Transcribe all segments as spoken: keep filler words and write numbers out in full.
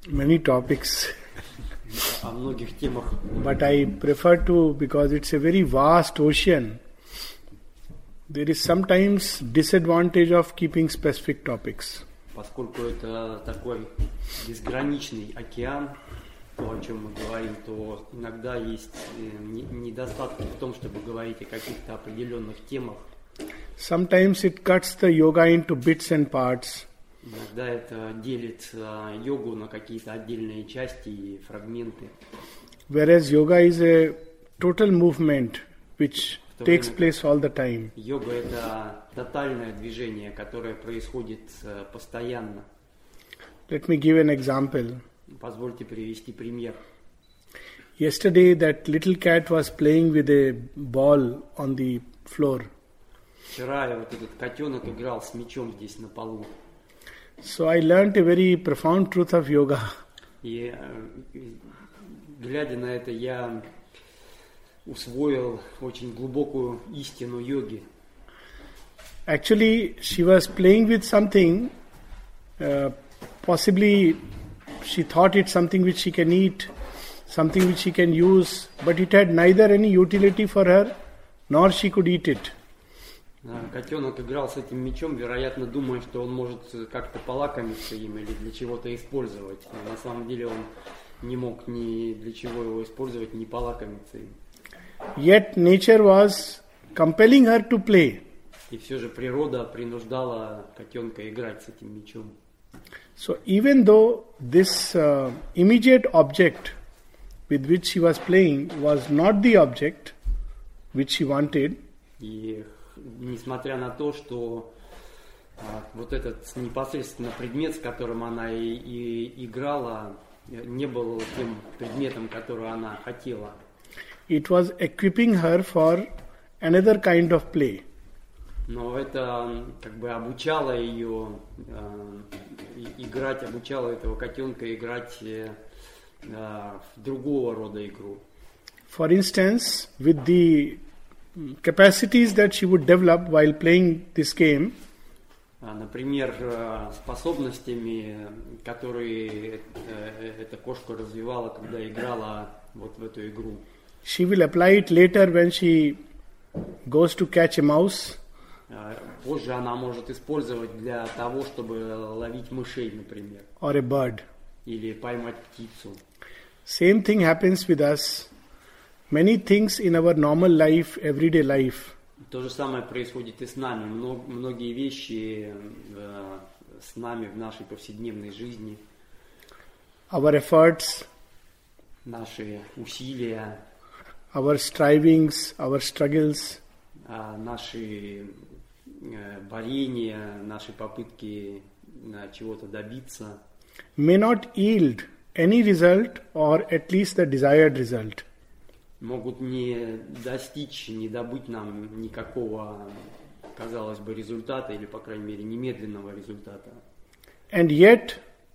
many topics. О многих темах. But I prefer to, because it's a very vast ocean, there is sometimes disadvantage of keeping specific topics. Поскольку это такой безграничный океан, то, о чем мы говорим, то иногда есть недостатки в том, чтобы говорить о каких-то определенных темах. Sometimes it cuts the yoga into bits and parts. Иногда это делит йогу на какие-то отдельные части и фрагменты. Whereas yoga is a total movement which takes place all the time. Йога — это тотальное движение, которое происходит постоянно. Let me give an example. Позвольте привести пример. Yesterday that little cat was playing with a ball on the floor. Вчера вот этот котенок играл с мячом здесь на полу. So I learned a very profound truth of yoga. И глядя на это, я усвоил очень глубокую истину йоги. Actually, she was playing with something, uh, possibly she thought it's something which she can eat, something which she can use, but it had neither any utility for her, nor she could eat it. Котенок играл с этим мячом, вероятно, думая, что он может как-то полакомиться им или для чего-то использовать. Но на самом деле он не мог ни для чего его использовать, ни полакомиться им. Yet nature was compelling her to play. И все же природа принуждала котенка играть с этим мячом. So even though this uh, immediate object with which she was playing was not the object which she wanted, и несмотря на то, что а, вот этот непосредственно предмет, с которым она и, и играла, не был тем предметом, который она хотела. It was equipping her for another kind of play. Но это как бы обучало ее э, играть, обучало этого котенка играть э, в другого рода игру. For instance, with the capacities that she would develop while playing this game, например, способностями, которые эта кошка развивала, когда играла вот в эту игру. She will apply it later when she goes to catch a mouse. Позже она может использовать для того, чтобы ловить мышей, например. Or a bird. Или поймать птицу. Same thing happens with us. Many things in our normal life, everyday life. То же самое происходит и с нами. Многие вещи э, с нами в нашей повседневной жизни. Our efforts. Наши усилия. Our strivings, our struggles. Э, наши э, борения, наши попытки э, чего-то добиться. May not yield any result or at least the desired result. Могут не достичь, не добыть нам никакого, казалось бы, результата, или, по крайней мере, немедленного результата. And yet,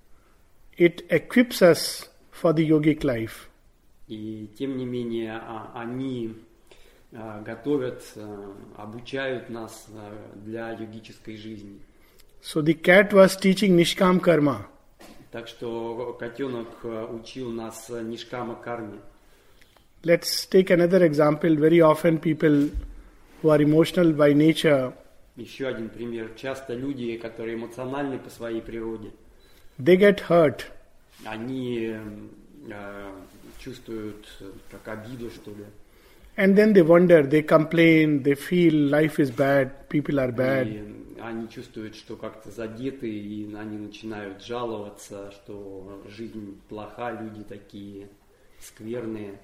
it equips us for the yogic life. И, тем не менее, они готовят, обучают нас для йогической жизни. So the cat was teaching Nishkam Karma. Так что котенок учил нас Нишкама карме. Let's take another example. Very often people who are emotional by nature, еще один пример. Часто люди, которые эмоциональны по своей природе, they get hurt. Они э, чувствуют как обиду, что ли. And then they wonder, they complain, they feel life is bad, people are bad. И они чувствуют, что как-то задеты, и они начинают жаловаться, что жизнь плоха, люди такие скверные.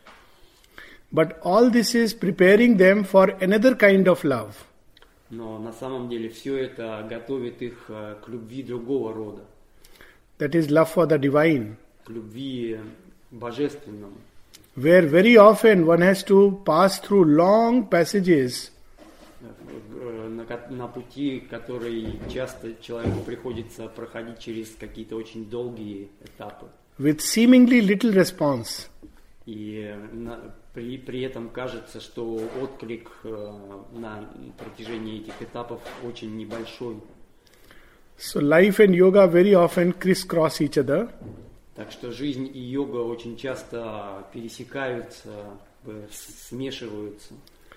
But all this is preparing them for another kind of love. Но на самом деле все это готовит их к любви другого рода. That is love for the divine. К любви божественному. Where very often one has to pass through long passages. На, на пути, который часто человеку приходится проходить через какие-то очень долгие этапы. With seemingly little response. И на, при, при этом кажется, что отклик э, на протяжении этих этапов очень небольшой. So life and yoga very often crisscross each other. Так что жизнь и йога очень часто пересекаются, смешиваются.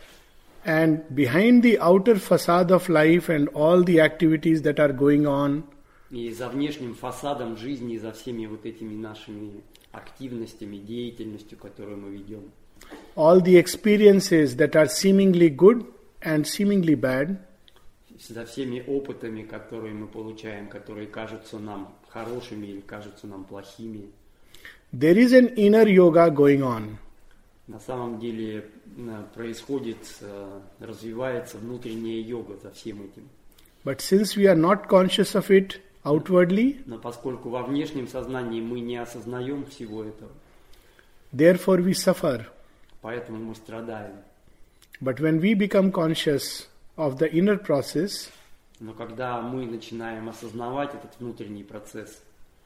And behind the outer facade of life and all the activities that are going on, и за внешним фасадом жизни, за всеми вот этими нашими активностями, деятельностью, которую мы ведем, all the experiences that are seemingly good and seemingly bad, за всеми опытами, которые мы получаем, которые кажутся нам хорошими или кажутся нам плохими, there is an inner yoga going on. На самом деле происходит, развивается внутренняя йога за всем этим. But since we are not conscious of it outwardly, но поскольку во внешнем сознании мы не осознаем всего этого, therefore we suffer. Поэтому мы страдаем. But when we become conscious of the inner process, но когда мы начинаем осознавать этот внутренний процесс,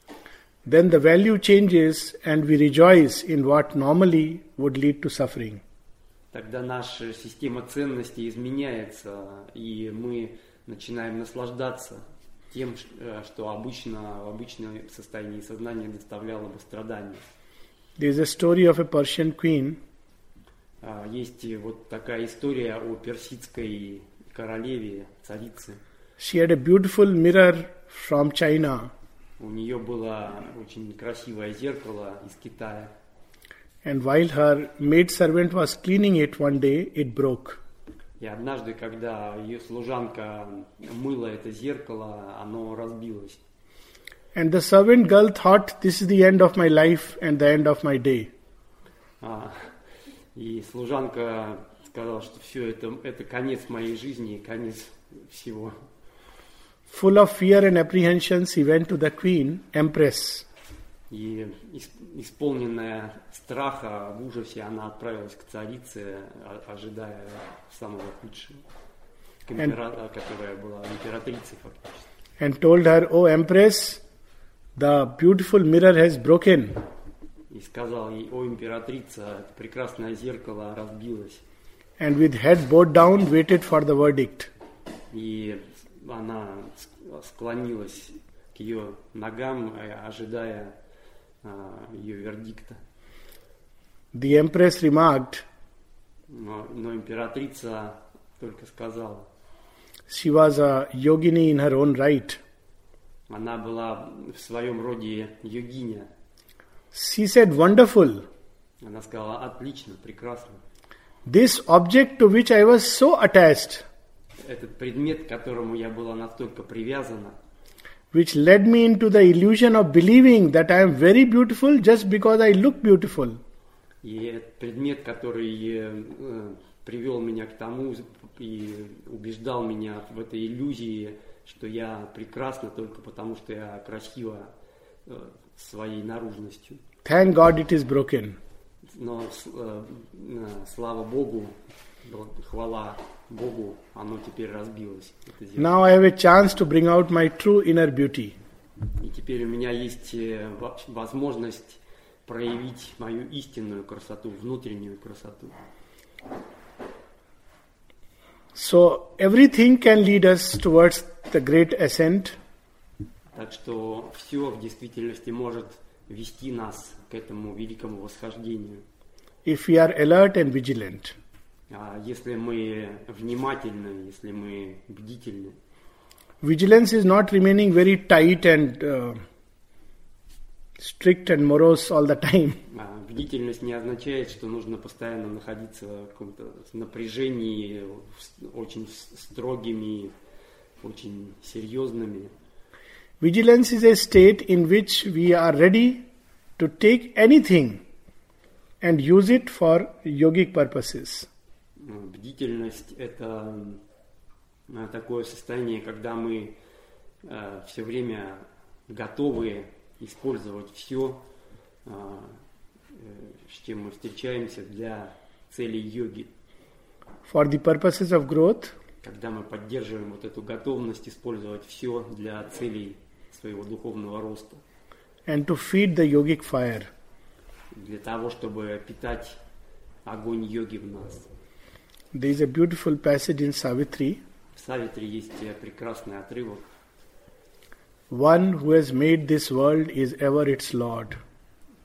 then the value changes and we rejoice in what normally would lead to suffering. Тогда наша система ценностей изменяется, и мы начинаем наслаждаться тем, что обычно в обычном состоянии сознания доставляло бы страдания. There is a story of a Persian queen. Есть вот такая история о персидской королеве, царице. She had a beautiful mirror from China. У нее было очень красивое зеркало из Китая. And while her maid servant was cleaning it one day, it broke. И однажды, когда ее служанка мыла это зеркало, оно разбилось. And the servant girl thought, this is the end of my life and the end of my day. А, и служанка сказала, что все это, это конец моей жизни, конец всего. Full of fear and apprehensions, he went to the queen, empress. И исполненная страха, в ужасе, она отправилась к царице, ожидая самого худшего, к импера... которая была императрицей фактически. And told her, "Oh Empress, the beautiful mirror has broken." И сказал ей: "О императрица, это прекрасное зеркало разбилось." And with head bowed down, waited for the verdict. И она склонилась к ее ногам, ожидая ее вердикта. The empress remarked, но, но императрица только сказала, she was a yogini in her own right. Она была в своем роде йогиня. She said, wonderful. Она сказала: отлично, прекрасно. This object to which I was so attached, этот предмет, к которому я была настолько привязана, which led me into the illusion of believing that I am very beautiful just because I look beautiful. И этот предмет, который э, привел меня к тому и убеждал меня в этой иллюзии, что я прекрасна только потому, что я красива э, своей наружностью. Thank God it is broken. Но э, э, слава Богу, хвала Богу, оно теперь разбилось. Now I have a chance to bring out my true inner beauty. И теперь у меня есть возможность проявить мою истинную красоту, внутреннюю красоту. So everything can lead us towards the great ascent. Так что все в действительности может вести нас к этому великому восхождению. If we are alert and vigilant. Если мы внимательны, если мы бдительны. Vigilance is not remaining very tight and uh, strict and morose all the time. Бдительность не означает, что нужно постоянно находиться в каком-то напряжении, очень строгими, очень серьезными. Vigilance is a state in which we are ready to take anything and use it for yogic purposes. Бдительность – это такое состояние, когда мы э, все время готовы использовать все, э, с чем мы встречаемся для целей йоги. For the purposes of growth. Когда мы поддерживаем вот эту готовность использовать все для целей своего духовного роста. And to feed the yogic fire. Для того, чтобы питать огонь йоги в нас. There is a beautiful passage in Savitri. В Савитри есть прекрасный отрывок. One who has made this world is ever its Lord.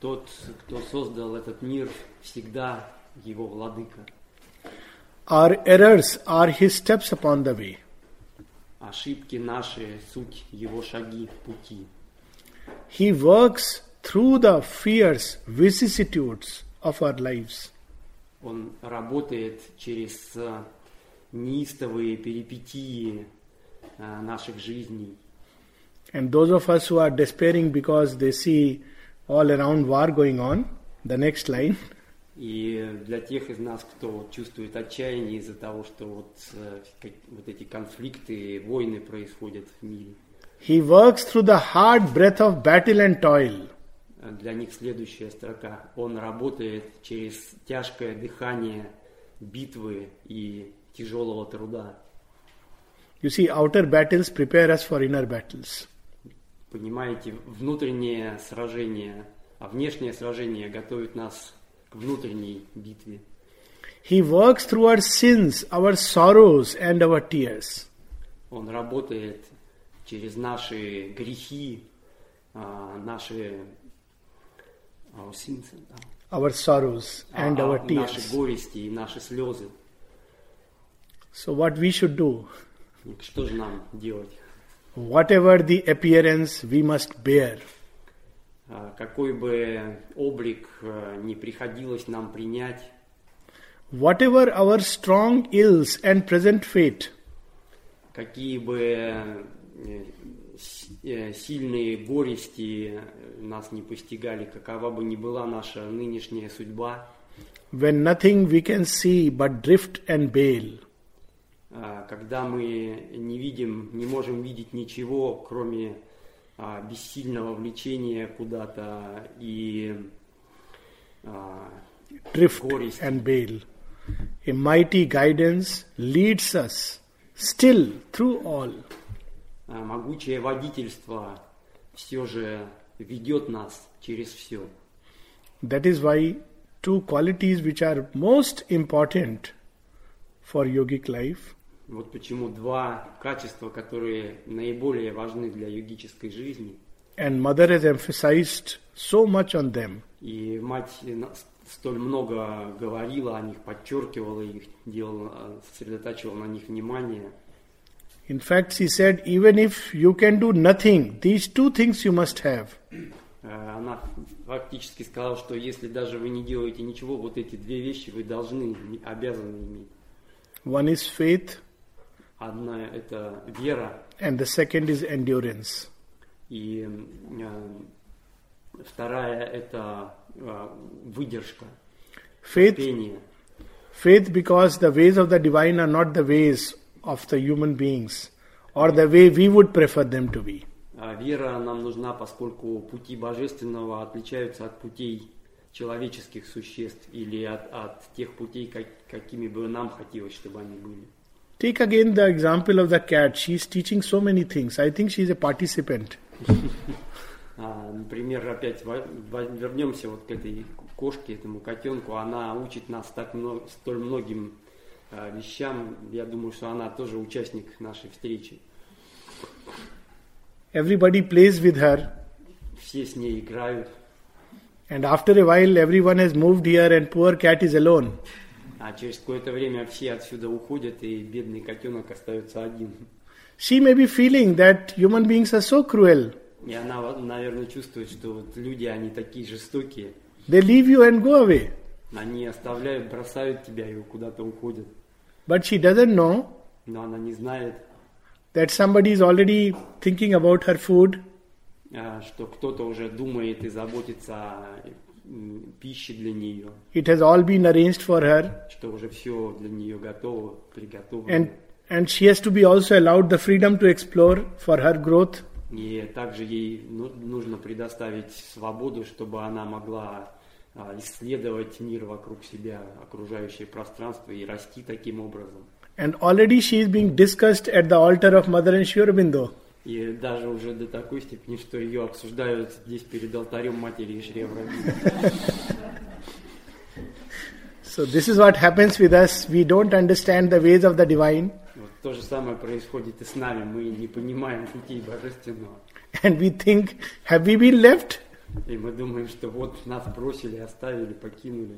тот, кто создал этот мир, всегда его владыка. Our errors are his steps upon the way. Ошибки наши — суть его шаги пути. He works through the fierce vicissitudes of our lives. Он работает через э, неистовые перипетии э, наших жизней. And those of us who are despairing because they see all around war going on, the next line. И для тех из нас, кто чувствует отчаяние из-за того, что вот, э, как, вот эти конфликты, войны происходят в мире. He works through the hard breath of battle and toil. Для них следующая строка. Он работает через тяжкое дыхание битвы и тяжелого труда. You see, outer battles prepare us for inner battles. Понимаете, внутреннее сражение, а внешнее сражение готовит нас к внутренней битве. He works through our sins, our sorrows and our tears. Он работает через наши грехи, наши our sins, our sorrows and а, our а, tears. Наши горести и наши слезы. So what we should do? Что же нам делать? Whatever the appearance, we must bear. Какой бы облик ни приходилось нам принять, whatever our strong ills and present fate, какие бы сильные горести нас не постигали, какова бы ни была наша нынешняя судьба, when nothing we can see but drift and bail, когда мы не видим, не можем видеть ничего, кроме а, бессильного влечения куда-то и а, drift горести. And bail, a mighty guidance leads us still through all. А, могучее водительство все же ведет нас через все. That is why two qualities which are most important for yogic life. Вот почему два качества, которые наиболее важны для йогической жизни. And mother has emphasized so much on them. И мать столь много говорила о них, подчеркивала их, делала, сосредотачивала на них внимание. In fact, she said, even if you can do nothing, these two things you must have. Она фактически сказала, что если даже вы не делаете ничего, вот эти две вещи вы должны, обязаны иметь. One is faith. Одна – это вера. And the second is endurance. И э, вторая – это э, выдержка, Faith, терпение. faith because the ways of the divine are not the ways of the human beings or the way we would prefer them to be. А вера нам нужна, поскольку пути божественного отличаются от путей человеческих существ или от, от тех путей, как, какими бы нам хотелось, чтобы они были. Take again the example of the cat. She is teaching so many things. I think she is a participant. А, например, опять во, во, вернемся вот к этой кошке, этому котенку. Она учит нас так много, столь многим а, вещам. Я думаю, что она тоже участник нашей встречи. Everybody plays with her. Все с ней играют. And after a while, everyone has moved here and poor cat is alone. А через какое-то время все отсюда уходят, и бедный котенок остается один. She may be feeling that human beings are so cruel. И она, наверное, чувствует, что вот люди, они такие жестокие. They leave you and go away. Они оставляют, бросают тебя и куда-то уходят. But she doesn't know Но она не знает, that somebody is already thinking about her food. что кто-то уже думает и заботится о пище для нее. It has all been arranged for her. Что уже все для нее готово, приготовлено. And, and she has to be also allowed the freedom to explore for her growth. И также ей нужно предоставить свободу, чтобы она могла исследовать мир вокруг себя, окружающее пространство, и расти таким образом. And already she is being discussed at the altar of Mother and Sri Aurobindo. И даже уже до такой степени, что ее обсуждают здесь перед алтарем матери Шри Ауробинда. So this is what happens with us. We don't understand the ways of the divine. Вот то же самое происходит и с нами. Мы не понимаем путей божественного. And we think, have we been left? И мы думаем, что вот нас бросили, оставили, покинули.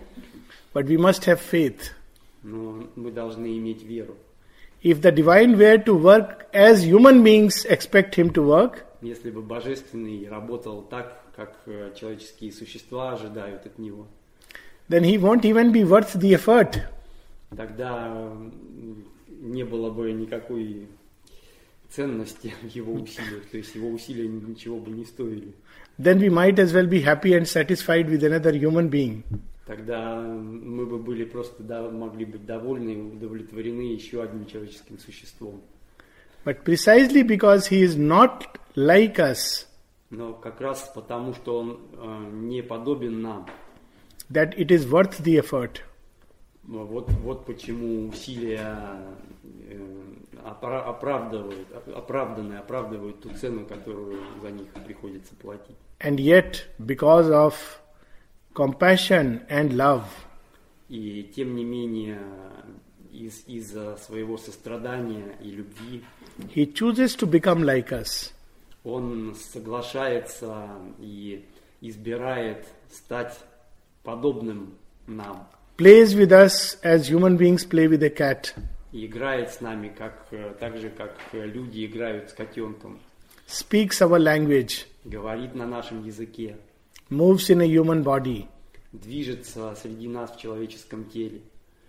But we must have faith. Но мы должны иметь веру. If the divine were to work as human beings expect him to work, Если бы Божественный работал так, как э, человеческие существа ожидают от него, then he won't even be worth the effort. тогда м, не было бы никакой ценности в его усилиях, то есть его усилия ничего бы не стоили. Then we might as well be happy and satisfied with another human being. Тогда мы бы были просто да, могли быть довольны и удовлетворены еще одним человеческим существом. But precisely because he is not like us, Но как раз потому, что он э, не подобен нам, that it is worth the effort. вот, вот почему усилия э, опра- оправдывают, оправданные, оправдывают ту цену, которую за них приходится платить. And yet, because of compassion and love, И тем не менее, из, из-за своего сострадания и любви, he chooses to become like us. он соглашается и избирает стать подобным нам. Plays with us as human beings play with a cat. И играет с нами как, э, так же, как э, люди играют с котенком. Speaks our language. Говорит на нашем языке. Moves in a human body. Движется среди нас в человеческом теле.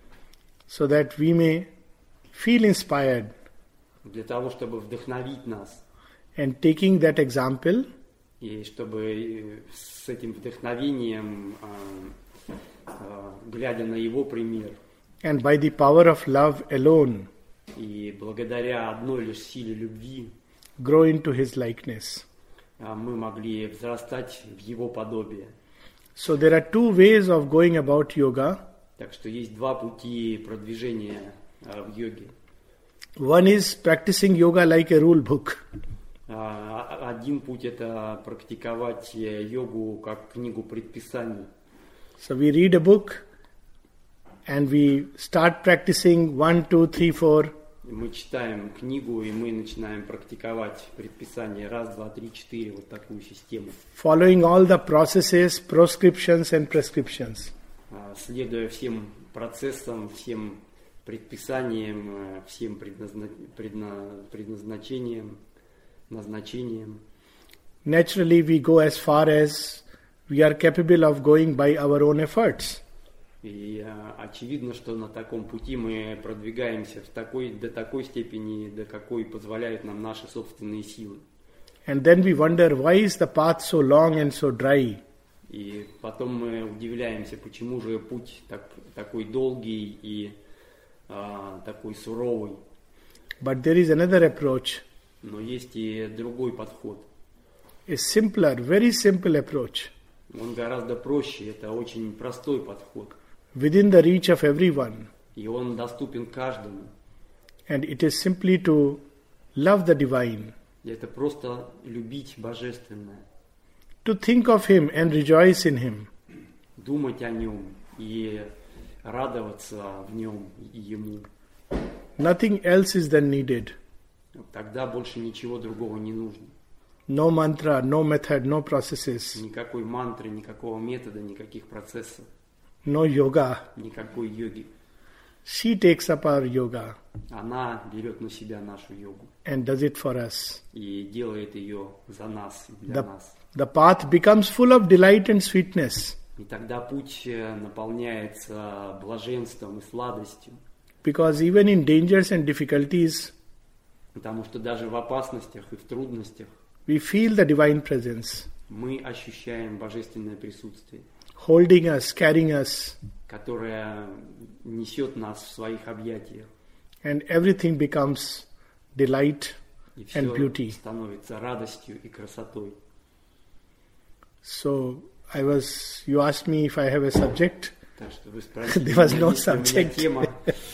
So that we may feel inspired. Для того, чтобы вдохновить нас. And taking that example, И чтобы э, с этим вдохновением, э, э, глядя на его пример, and by the power of love alone, и благодаря одной лишь силе любви, grow into his likeness. э, мы могли взрастать в его подобие. So there are two ways of going about yoga. Так что есть два пути продвижения э, в йоге. One is practicing yoga like a rule book. А, Один путь – это практиковать э, йогу как книгу предписаний. So we read a book and we start practicing one, two, three, four. Мы читаем книгу, и мы начинаем практиковать предписания раз, два, три, четыре, вот такую систему. Following all the processes, proscriptions and prescriptions. А, Следуя всем процессам, всем предписаниям, э, всем предназна- предна- предназначениям, назначениям. Naturally, we go as far as we are capable of going by our own efforts. И э, очевидно, что на таком пути мы продвигаемся в такой, до такой степени, до какой позволяют нам наши собственные силы. And then we wonder, why is the path so long and so dry? И потом мы удивляемся, почему же путь так, такой долгий и а, такой суровый. But there is another approach, Но есть и другой подход. a simpler, very simple approach, Он гораздо проще, это очень простой подход. within the reach of everyone. И он доступен каждому. And it is simply to love the divine, И это просто любить Божественное, to think of him and rejoice in him. думать о нем и радоваться в нем и ему. Nothing else is then needed. Тогда больше ничего другого не нужно. No mantra, no method, no processes, Никакой мантры, никакого метода, никаких процессов, no yoga. никакой йоги. She takes up our yoga Она берет на себя нашу йогу and does it for us. и делает ее за нас, и для The, нас. the path becomes full of delight and sweetness И тогда путь э, наполняется блаженством и сладостью, because even in dangers and difficulties, потому что даже в опасностях и в трудностях we feel the divine presence мы ощущаем божественное присутствие, holding us, carrying us, которое несет нас в своих объятиях, and everything becomes delight и and все beauty. становится радостью и красотой. So I was, you asked me if I have a subject, Так что вы спросили, There was у меня no есть ли у меня subject. тема.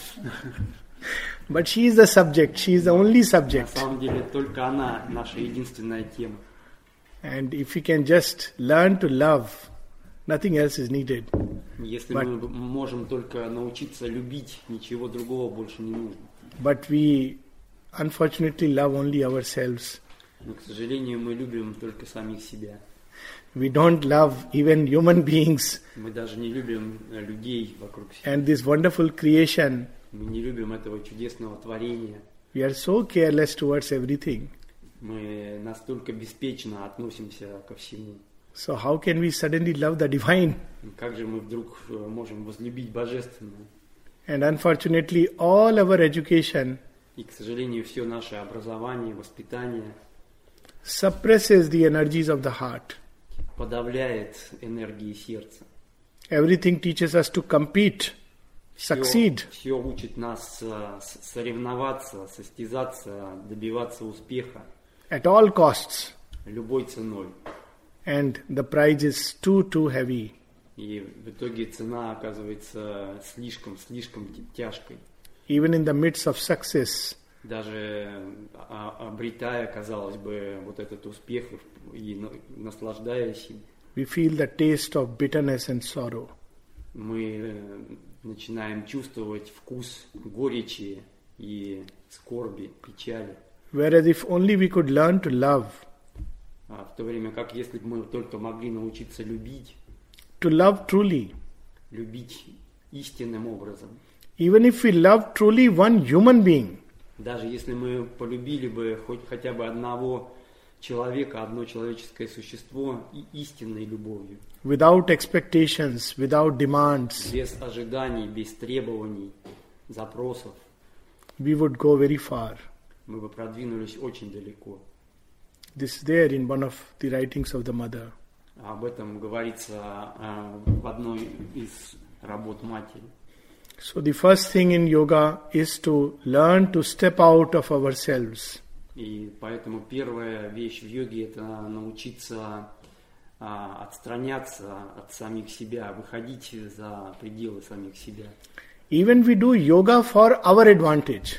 but she is the subject, she is the only На subject. самом деле только она наша единственная тема. And if we can just learn to love, nothing else is needed. Если But- мы можем только научиться любить, ничего другого больше не нужно. But we unfortunately love only ourselves. Но, к сожалению, мы любим только самих себя. We don't love even human beings Мы даже не любим э, людей вокруг себя. and this wonderful creation. Мы не любим этого чудесного творения. We are so careless towards everything. Мы настолько беспечно относимся ко всему. So how can we suddenly love the divine? Как же мы вдруг э, можем возлюбить Божественное? And unfortunately, all our education И, к сожалению, все наше образование, воспитание suppresses the energies of the heart. подавляет энергии сердца. Everything teaches us to compete, succeed. Все, все учит нас э, с- соревноваться, состязаться, добиваться успеха At all costs. любой ценой. And the price is too, too heavy. И в итоге цена оказывается слишком, слишком т- тяжкой. Even in the midst of success, Даже а- обретая, казалось бы, вот этот успех и на- наслаждаясь им, we feel the taste of bitterness and sorrow. мы э, начинаем чувствовать вкус горечи и скорби, печали. Whereas if only we could learn to love, А в то время как если бы мы только могли научиться любить, to love truly, любить истинным образом, even if we love truly one human being, даже если мы полюбили бы хоть хотя бы одного человека, одно человеческое существо и истинной любовью, without expectations, without demands, без ожиданий, без требований, запросов, we would go very far. мы бы продвинулись очень далеко. This is there in one of the writings of the mother. Об этом говорится а, в одной из работ матери. So the first thing in yoga is to learn to step out of ourselves. И поэтому первая вещь в йоге – это научиться а, отстраняться от самих себя, выходить за пределы самих себя. Even we do yoga for our advantage.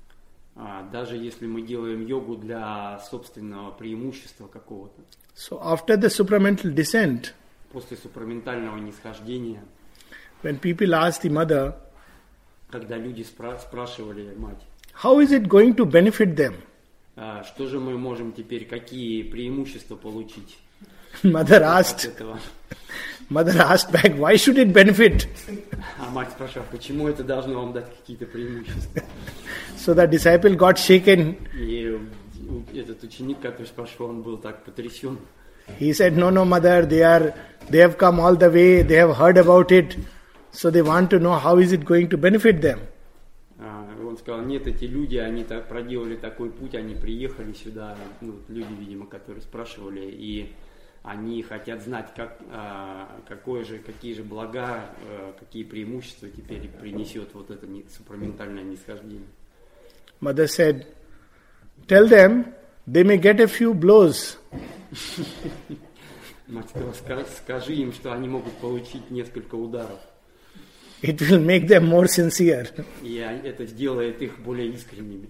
А, даже если мы делаем йогу для собственного преимущества какого-то. So after the supramental descent, После супраментального нисхождения, when people ask the mother, когда люди спра- спрашивали мать, how is it going to benefit them? а, что же мы можем теперь, какие преимущества получить Mother от asked, этого? mother asked back, why should it benefit? А мать спрашивала, почему это должно вам дать какие-то преимущества? So the disciple got shaken. И этот ученик, который спрашивал, он был так потрясен. He said, no, no, mother, they are, they have come all the way, they have heard about it, so they want to know how is it going to benefit them. А, Он сказал, нет, эти люди, они так проделали такой путь, они приехали сюда, ну, люди, видимо, которые спрашивали, и они хотят знать, как, а, какое же, какие же блага, а, какие преимущества теперь принесет вот это не- супраментальное нисхождение. Mother said, tell them they may get a few blows, Мать сказала, «Ска- скажи им, что они могут получить несколько ударов, it will make them more sincere. и а- это сделает их более искренними.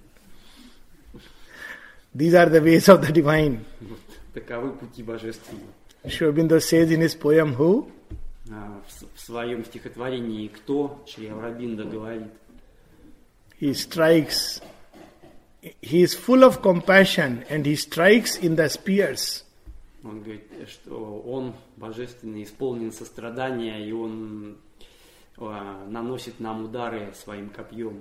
These are the ways of the divine. Вот, таковы пути божественные. Sri Aurobindo says in his poem, who? А, В, с- в своем стихотворении «Кто?» Шри Аурабинда говорит, He strikes, he is full of compassion and he strikes in the spears. он говорит, что он божественный, исполнен сострадания, и он а, наносит нам удары своим копьем.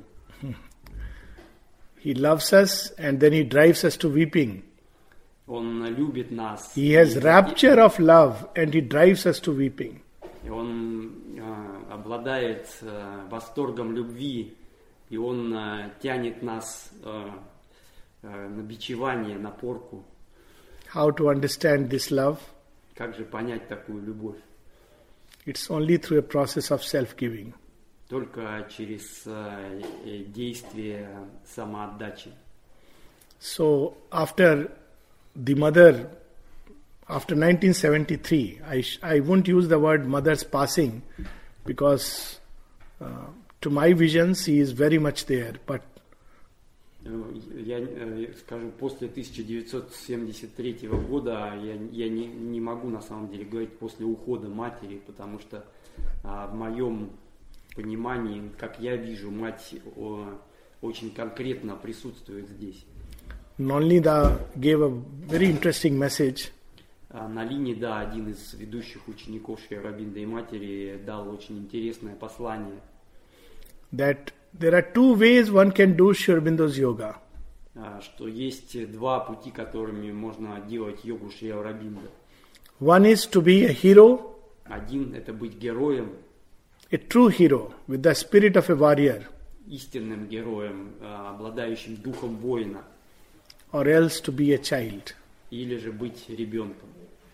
He loves us and then he drives us to weeping. Он любит нас. He has и- rapture of love and he drives us to weeping. и он а, обладает а, восторгом любви, и он а, тянет нас а, а, на бичевание, на порку. How to understand this love? Как же понять такую любовь? It's only through a process of self-giving. Только через а, э, действие самоотдачи. So after the mother, after nineteen seventy-three, I, sh- I won't use the word mother's passing because uh, to my visions she is very much there. But Э, Я э, скажу, после тысяча девятьсот семьдесят третьего года я, я не, не могу на самом деле говорить после ухода матери, потому что а, в моем понимании, как я вижу, мать о, очень конкретно присутствует здесь. Nolnida gave a very interesting message. На линии, да, один из ведущих учеников Шри Ауробинда и матери дал очень интересное послание. That there are two ways one can do Sri Aurobindo's yoga. Что есть два пути, которыми можно делать йогу Шри Ауробинда. One is to be a hero. Один – это быть героем. A true hero with the spirit of a warrior. Истинным героем, обладающим духом воина. Or else to be a child. Или же быть ребенком.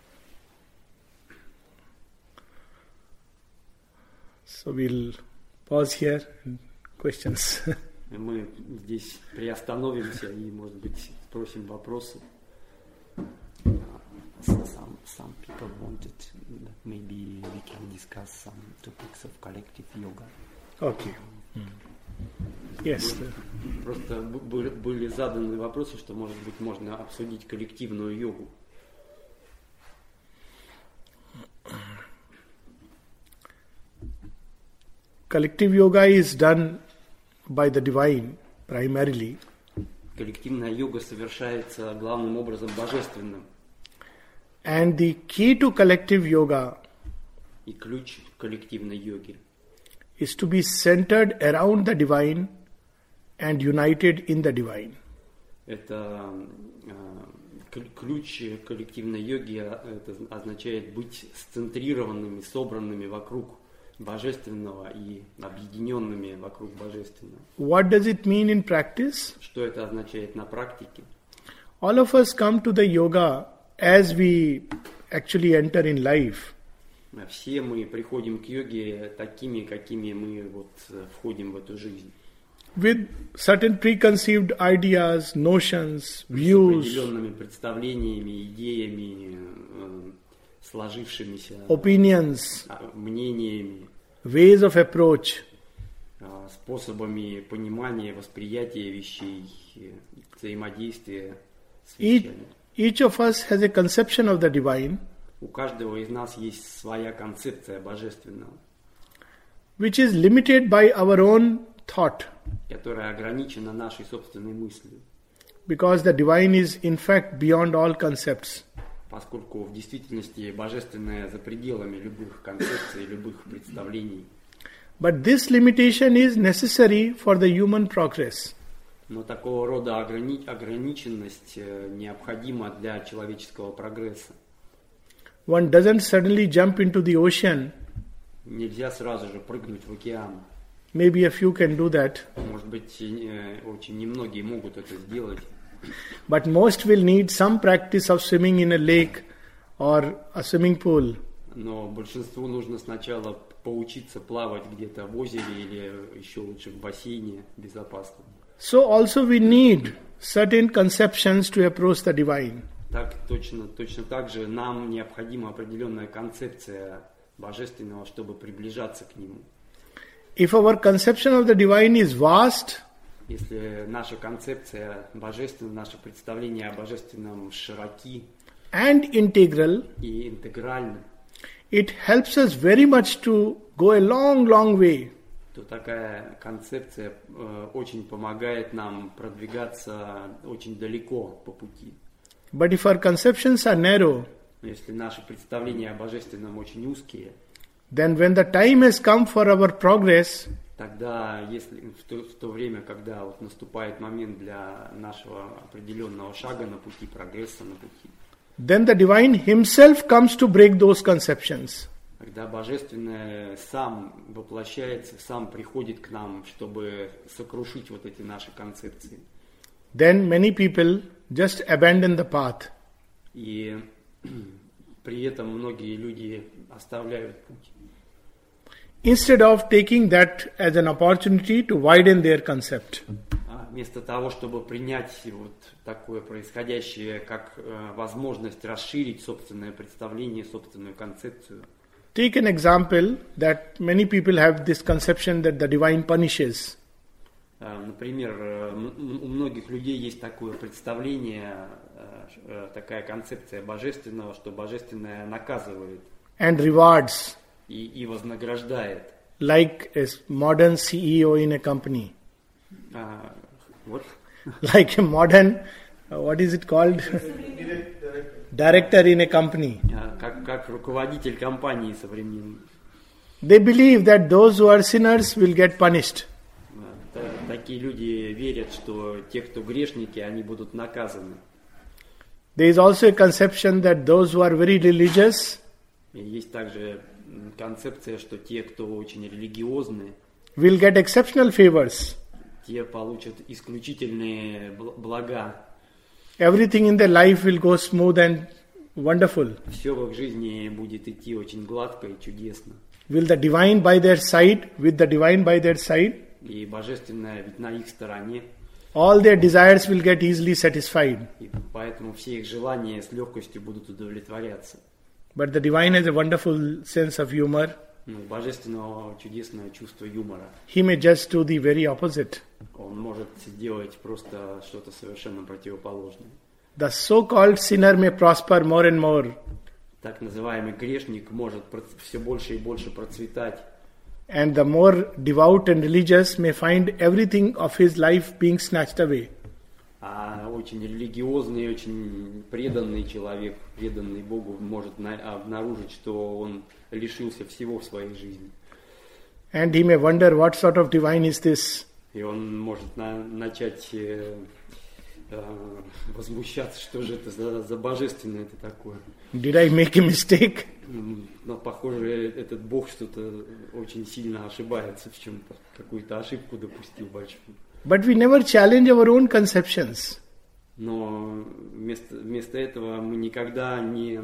So we'll pause here. Questions. Мы здесь приостановимся и, может быть, спросим вопросы. Some, some people wanted that maybe we can discuss some topics of collective yoga. Okay. Mm. Yes. Просто были заданы вопросы, что, может быть, можно обсудить коллективную йогу. Collective yoga is done by the divine primarily. Коллективная йога совершается главным образом божественным. And the key to collective yoga и ключ к коллективной йоге is to be centered around the divine and united in the divine. Это ключ коллективной йоги, это означает быть сцентрированными, собранными вокруг божественного и объединенными вокруг божественного. What does it mean in practice? Что это означает на практике? All of us come to the yoga as we actually enter in life. Все мы приходим к йоге такими, какими мы вот входим в эту жизнь. With certain preconceived ideas, notions, views, с определенными представлениями, идеями, сложившимися opinions, мнениями, ways of approach, способами понимания, восприятия вещей, взаимодействия с each, вещами. each of us has a conception of the divine, У каждого из нас есть своя концепция божественного, which is limited by our own thought, которая ограничена нашей собственной мыслью. Because the divine is in fact beyond all concepts. Поскольку в действительности божественное за пределами любых концепций, любых представлений. But this limitation is necessary for the human progress. Но такого рода ограни- ограниченность необходима для человеческого прогресса. One doesn't suddenly jump into the ocean. Нельзя сразу же прыгнуть в океан. Maybe a few can do that. Может быть, очень немногие могут это сделать. But most will need some practice of swimming in a lake or a swimming pool. Но большинству нужно сначала поучиться плавать где-то в озере или еще лучше в бассейне безопасном. So also we need certain conceptions to approach the divine. Так точно, точно так же нам необходима определенная концепция божественного, чтобы приближаться к нему. If our conception of the divine is vast, если наша концепция божественного, наше представление о божественном широки and integral, и интегральны, it helps us very much to go a long, long way. То такая концепция э, очень помогает нам продвигаться очень далеко по пути. But if our conceptions are narrow, если наши представления о божественном очень узкие, then when the time has come for our progress, тогда, если в то, в то время, когда вот наступает момент для нашего определенного шага на пути прогресса, на пути, then the divine himself comes to break those conceptions. Когда божественное сам воплощается, сам приходит к нам, чтобы сокрушить вот эти наши концепции. Then many people just abandon the path. И при этом многие люди оставляют путь. Instead of taking that as an opportunity to widen their concept. А вместо того, чтобы принять вот такое происходящее как э, возможность расширить собственное представление, собственную концепцию. Take an example that many people have this conception that the divine punishes. Например, у многих людей есть такое представление, такая концепция божественного, что божественное наказывает And rewards. И, и вознаграждает. Like a modern C E O in a company. Uh, what? Like a modern, uh, what is it called? director in a company. а, как, как руководитель компании современной. They believe that those who are sinners will get punished. А, та- Такие люди верят, что те, кто грешники, они будут наказаны. There is also a conception that those who are very religious И есть также м, концепция, что те, кто очень религиозны, will get exceptional favors. те получат исключительные бл- блага. Everything in their life will go smooth and wonderful. Все в их жизни будет идти очень гладко и чудесно. Will the divine by their side, with the divine by their side, И божественное ведь на их стороне. all their desires will get easily satisfied. И поэтому все их желания с легкостью будут удовлетворяться. But the divine has a wonderful sense of humor. Ну, у божественного чудесное чувство юмора. He may just do the very opposite. Он может сделать просто что-то совершенно противоположное. The so-called sinner may prosper more and more, Так называемый грешник может все больше и больше процветать. and the more devout and religious may find everything of his life being snatched away. А очень религиозный, очень преданный человек, преданный Богу, может на- обнаружить, что он лишился всего в своей жизни. And he may wonder what sort of divine is this? И он может на- начать э, э, возмущаться, что же это за, за божественное это такое. Did I make a mistake? М, Но, похоже, этот Бог что-то очень сильно ошибается в чем-то, какую-то ошибку допустил большую. But we never challenge our own conceptions. Но вместо, вместо этого мы никогда не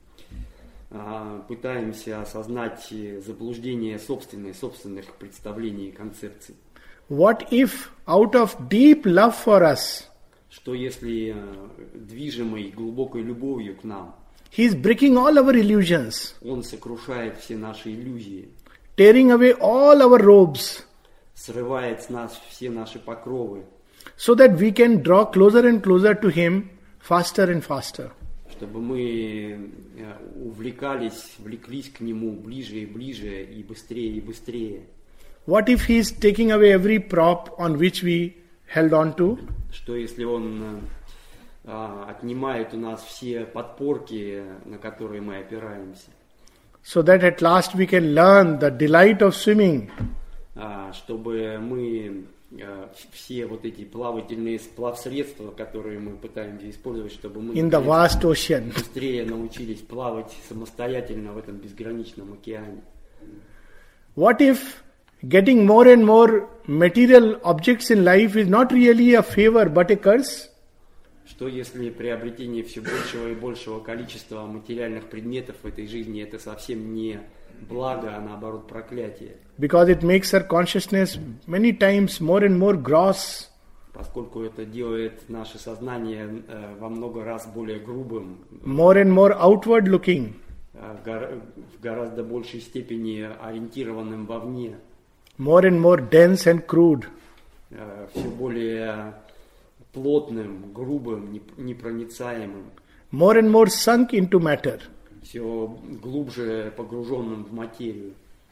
а, пытаемся осознать э, заблуждение собственных, собственных представлений и концепций. What if, out of deep love for us, Что если э, движимый глубокой любовью к нам, he is breaking all our illusions, он сокрушает все наши иллюзии, tearing away all our robes, срывает с нас все наши покровы, so that we can draw closer and closer to him faster and faster. чтобы мы э, увлекались, влеклись к нему ближе и ближе и быстрее и быстрее. What if he is taking away every prop on which we held on to? Что если он э, а, отнимает у нас все подпорки, на которые мы опираемся, So that at last we can learn the delight of swimming, а, чтобы мы э, все вот эти плавательные плавсредства, которые мы пытаемся использовать, чтобы мы in the наконец, vast ocean. быстрее научились плавать самостоятельно в этом безграничном океане. What if getting more and more material objects in life is not really a favor but a curse? Что если приобретение все большего и большего количества материальных предметов в этой жизни это совсем не благо, а наоборот проклятие? Because it makes our consciousness many times more and more gross, Поскольку это делает наше сознание э, во много раз более грубым, more and more outward looking, э, гора- в гораздо большей степени ориентированным вовне, more and more dense and crude. э, все более плотным, грубым, неп- непроницаемым, More and more sunk into matter. все глубже погруженным в материю.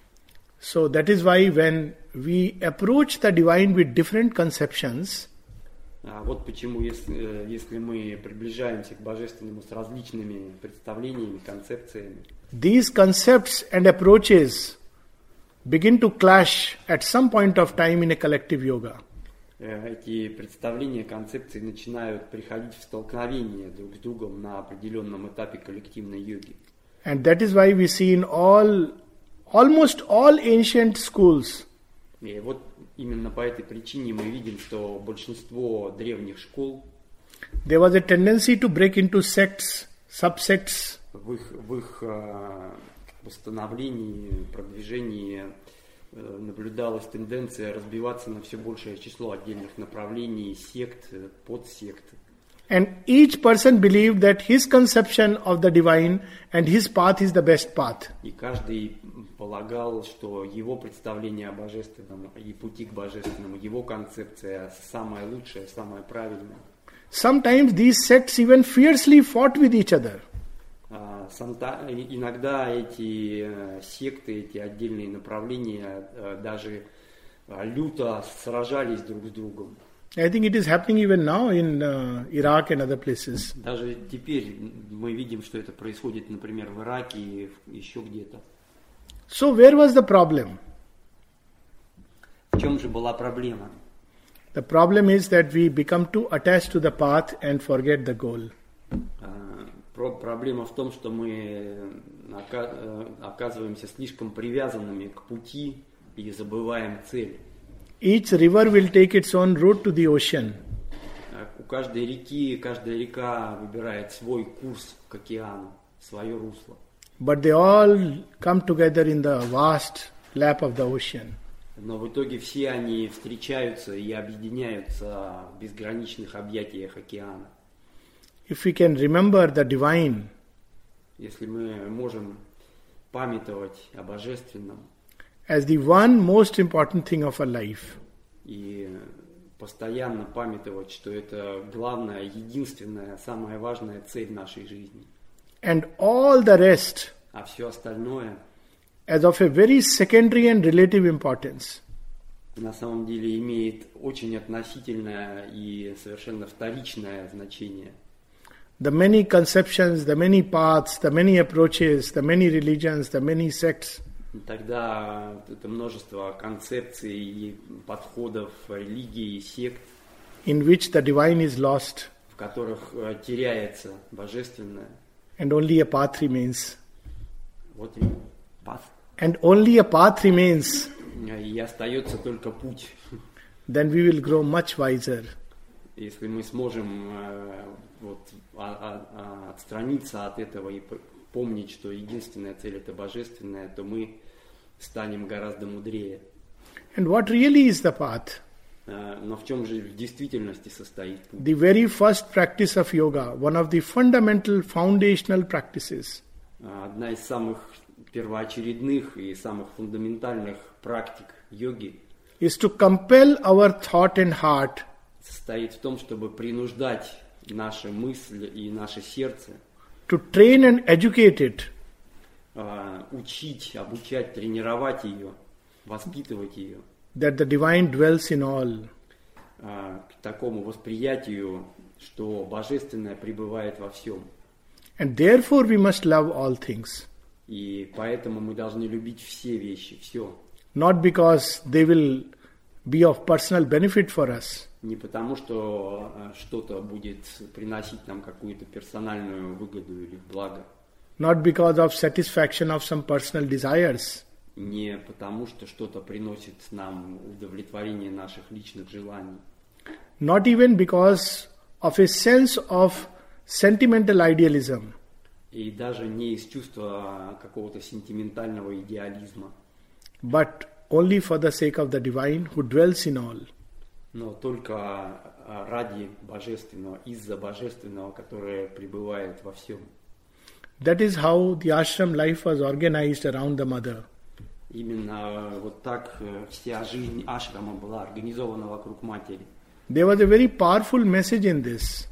So that is why when we approach the divine with different conceptions, А вот почему, если, э, если мы приближаемся к Божественному с различными представлениями, концепциями, these concepts and approaches begin to clash at some point of time in a collective yoga. э, эти представления, концепции начинают приходить в столкновение друг с другом на определенном этапе коллективной йоги. And that is why we see in all, almost all ancient schools, И вот именно по этой причине мы видим, что большинство древних школ there was a tendency to break into sects, subsects, в их, в их э, восстановлении, продвижении э, наблюдалась тенденция разбиваться на все большее число отдельных направлений, сект, э, подсект. and each person believed that his conception of the divine and his path is the best path. И каждый полагал, что его представление о божественном и пути к божественному, его концепция самая лучшая, самая правильная. Sometimes these sects even fiercely fought with each other. А, санта- и- Иногда эти э, секты, эти отдельные направления э, даже э, люто сражались друг с другом. I think it is happening even now in uh, Iraq and other places. Даже теперь мы видим, что это происходит, например, в Ираке и еще где-то. So where was the problem? В чем же была проблема? The problem is that we become too attached to the path and forget the goal. Проблема в том, что мы оказываемся слишком привязанными к пути и забываем цель. Each river will take its own route to the ocean. У каждой реки, каждая река выбирает свой курс к океану, свое русло. But they all come together in the vast lap of the ocean. Но в итоге все они встречаются и объединяются в безграничных объятиях океана. If we can remember the divine, если мы можем памятовать о божественном, as the one most important thing of our life, и постоянно памятовать, что это главная, единственная, самая важная цель нашей жизни, and all the rest, а все остальное, as of a very secondary and relative importance, на самом деле имеет очень относительное и совершенно вторичное значение. The many conceptions, the many paths, the many approaches, the many religions, the many sects, Тогда это множество концепций и подходов, религий и сект, in which the divine is lost, в которых теряется божественное. and only a path remains. Вот именно. Path. And only a path remains, И остается только путь. then we will grow much wiser. Если мы сможем э, вот, а, а, отстраниться от этого и помнить, что единственная цель это божественная, то мы станем гораздо мудрее. And what really is the path? Э, но в чем же в действительности состоит путь? The very first practice of yoga, one of the fundamental foundational practices, Одна из самых первоочередных и самых фундаментальных практик йоги is to compel our thought and heart состоит в том, чтобы принуждать наши мысли и наше сердце, to train and educate it э, учить, обучать, тренировать ее, воспитывать ее that the divine dwells in all. э, к такому восприятию, что божественное пребывает во всем. And therefore we must love all things. И поэтому мы должны любить все вещи, все. Not because they will be of personal benefit for us, Не потому, что э, что-то будет приносить нам какую-то персональную выгоду или благо. not because of satisfaction of some personal desires, Не потому, что что-то приносит нам удовлетворение наших личных желаний. not even because of a sense of sentimental idealism, И даже не из чувства какого-то сентиментального идеализма, but only for the sake of the divine who dwells in all. но только ради божественного, из-за божественного, которое пребывает во всем. That is how the ashram life was organized around the mother. Именно вот так вся жизнь ашрама была организована вокруг матери. There was a very powerful message in this.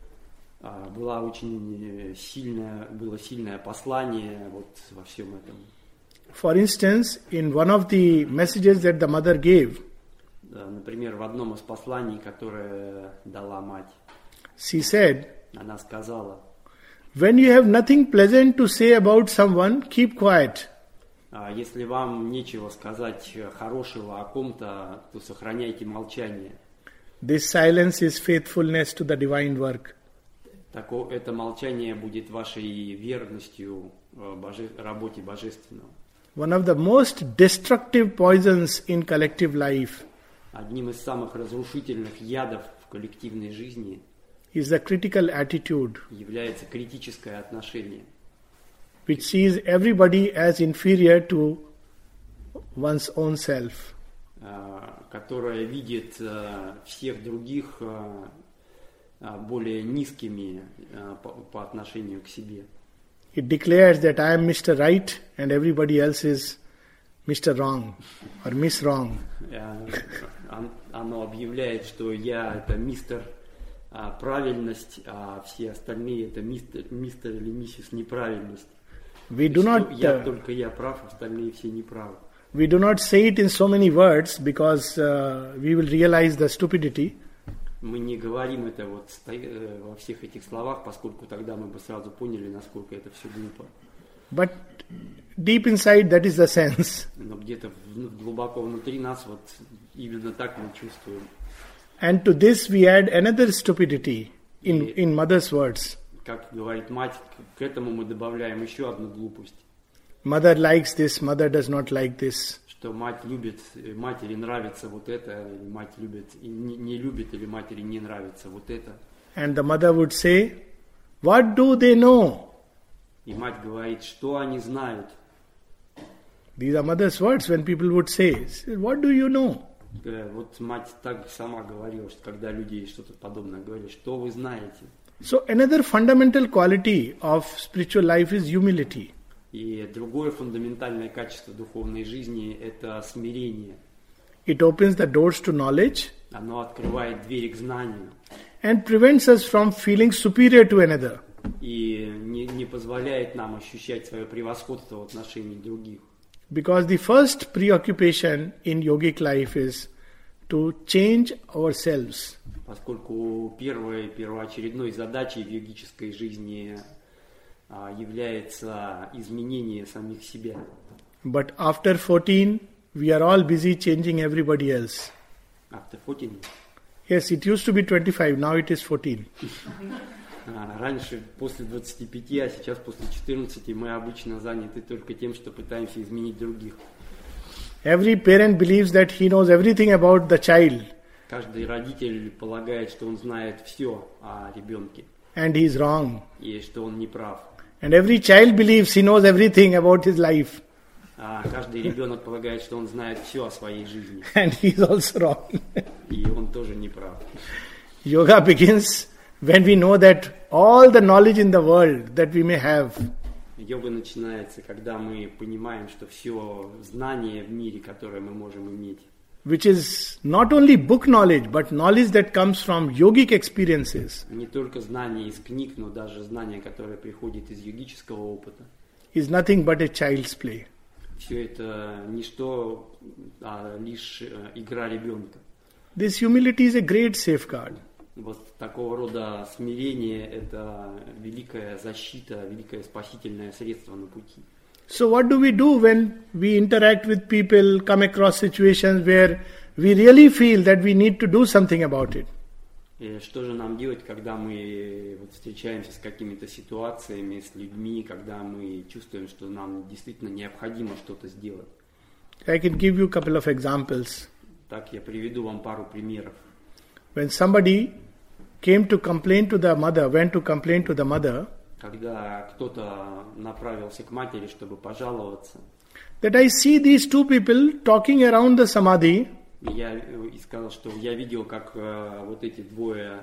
Была очень сильная, было сильное послание вот во всем этом. For instance, in one of the messages that the mother gave, Например, в одном из посланий, которое дала мать, she said, она сказала: when you have nothing pleasant to say about someone, keep quiet. если вам нечего сказать хорошего о ком-то, то сохраняйте молчание. This silence is faithfulness to the divine work. Тако, это молчание будет вашей верностью боже, работе божественного. One of the most destructive poisons in collective life Одним из самых разрушительных ядов в коллективной жизни is the critical attitude, является критическое отношение, which sees everybody as inferior to one's own self. которое видит всех других более низкими по, по отношению к себе. It declares that I am Mister Right and everybody else is Mister Wrong or Miss Wrong. Оно объявляет, что я это мистер правильность, а все остальные это мистер, мистер или миссис неправильность. We do not, я только я прав, остальные все неправы. We do not say it in so many words because uh, we will realize the stupidity. Мы не говорим это вот во всех этих словах, поскольку тогда мы бы сразу поняли, насколько это все глупо. But deep inside, that is the sense. Но где-то глубоко внутри нас вот именно так мы чувствуем. And to this we add another stupidity in, in mother's words. Как говорит мать, к этому мы добавляем еще одну глупость. Mother likes this, mother does not like this. Что мать любит, матери нравится вот это, или мать любит, и не, не любит, или матери не нравится вот это. And the mother would say, what do they know? И мать говорит, что они знают. These are mother's words when people would say, what do you know? Вот мать так сама говорила, что когда люди что-то подобное говорили, что вы знаете. So another fundamental quality of spiritual life is humility. И другое фундаментальное качество духовной жизни – это смирение. It opens the doors to knowledge. Оно открывает двери к знанию. And prevents us from feeling superior to another. И не, не позволяет нам ощущать свое превосходство в отношении других. Because the first preoccupation in yogic life is to change ourselves. Поскольку первой, первоочередной задачей в йогической жизни а, является изменение самих себя. But after fourteen, we are all busy changing everybody else. After fourteen? Yes, it used to be twenty-five, now it is fourteen. А, раньше после двадцати пяти, а сейчас после четырнадцати мы обычно заняты только тем, что пытаемся изменить других. Every parent believes that he knows everything about the child. Каждый родитель полагает, что он знает все о ребенке. And he is wrong. И что он не прав. And every child believes he knows everything about his life. А каждый ребенок полагает, что он знает все о своей жизни. And he is also wrong. И он тоже не прав. Yoga begins when we know that all the knowledge in the world that we may have. Йога начинается, когда мы понимаем, что все знание в мире, которое мы можем иметь, which is not only book knowledge, but knowledge that comes from yogic experiences, не только знание из книг, но даже знание, которое приходит из йогического опыта, is nothing but a child's play. Все это ничто, а лишь игра ребенка. This humility is a great safeguard. Вот такого рода смирение – это великая защита, великое спасительное средство на пути. So what do we do when we interact with people, come across situations where we really feel that we need to do something about it? И что же нам делать, когда мы вот встречаемся с какими-то ситуациями, с людьми, когда мы чувствуем, что нам действительно необходимо что-то сделать? I can give you a couple of examples. Так, я приведу вам пару примеров. When somebody came to complain to the mother, went to complain to the mother, когда кто-то направился к матери, чтобы пожаловаться, that I see these two people talking around the samadhi, я и сказал, что я видел, как э, вот эти двое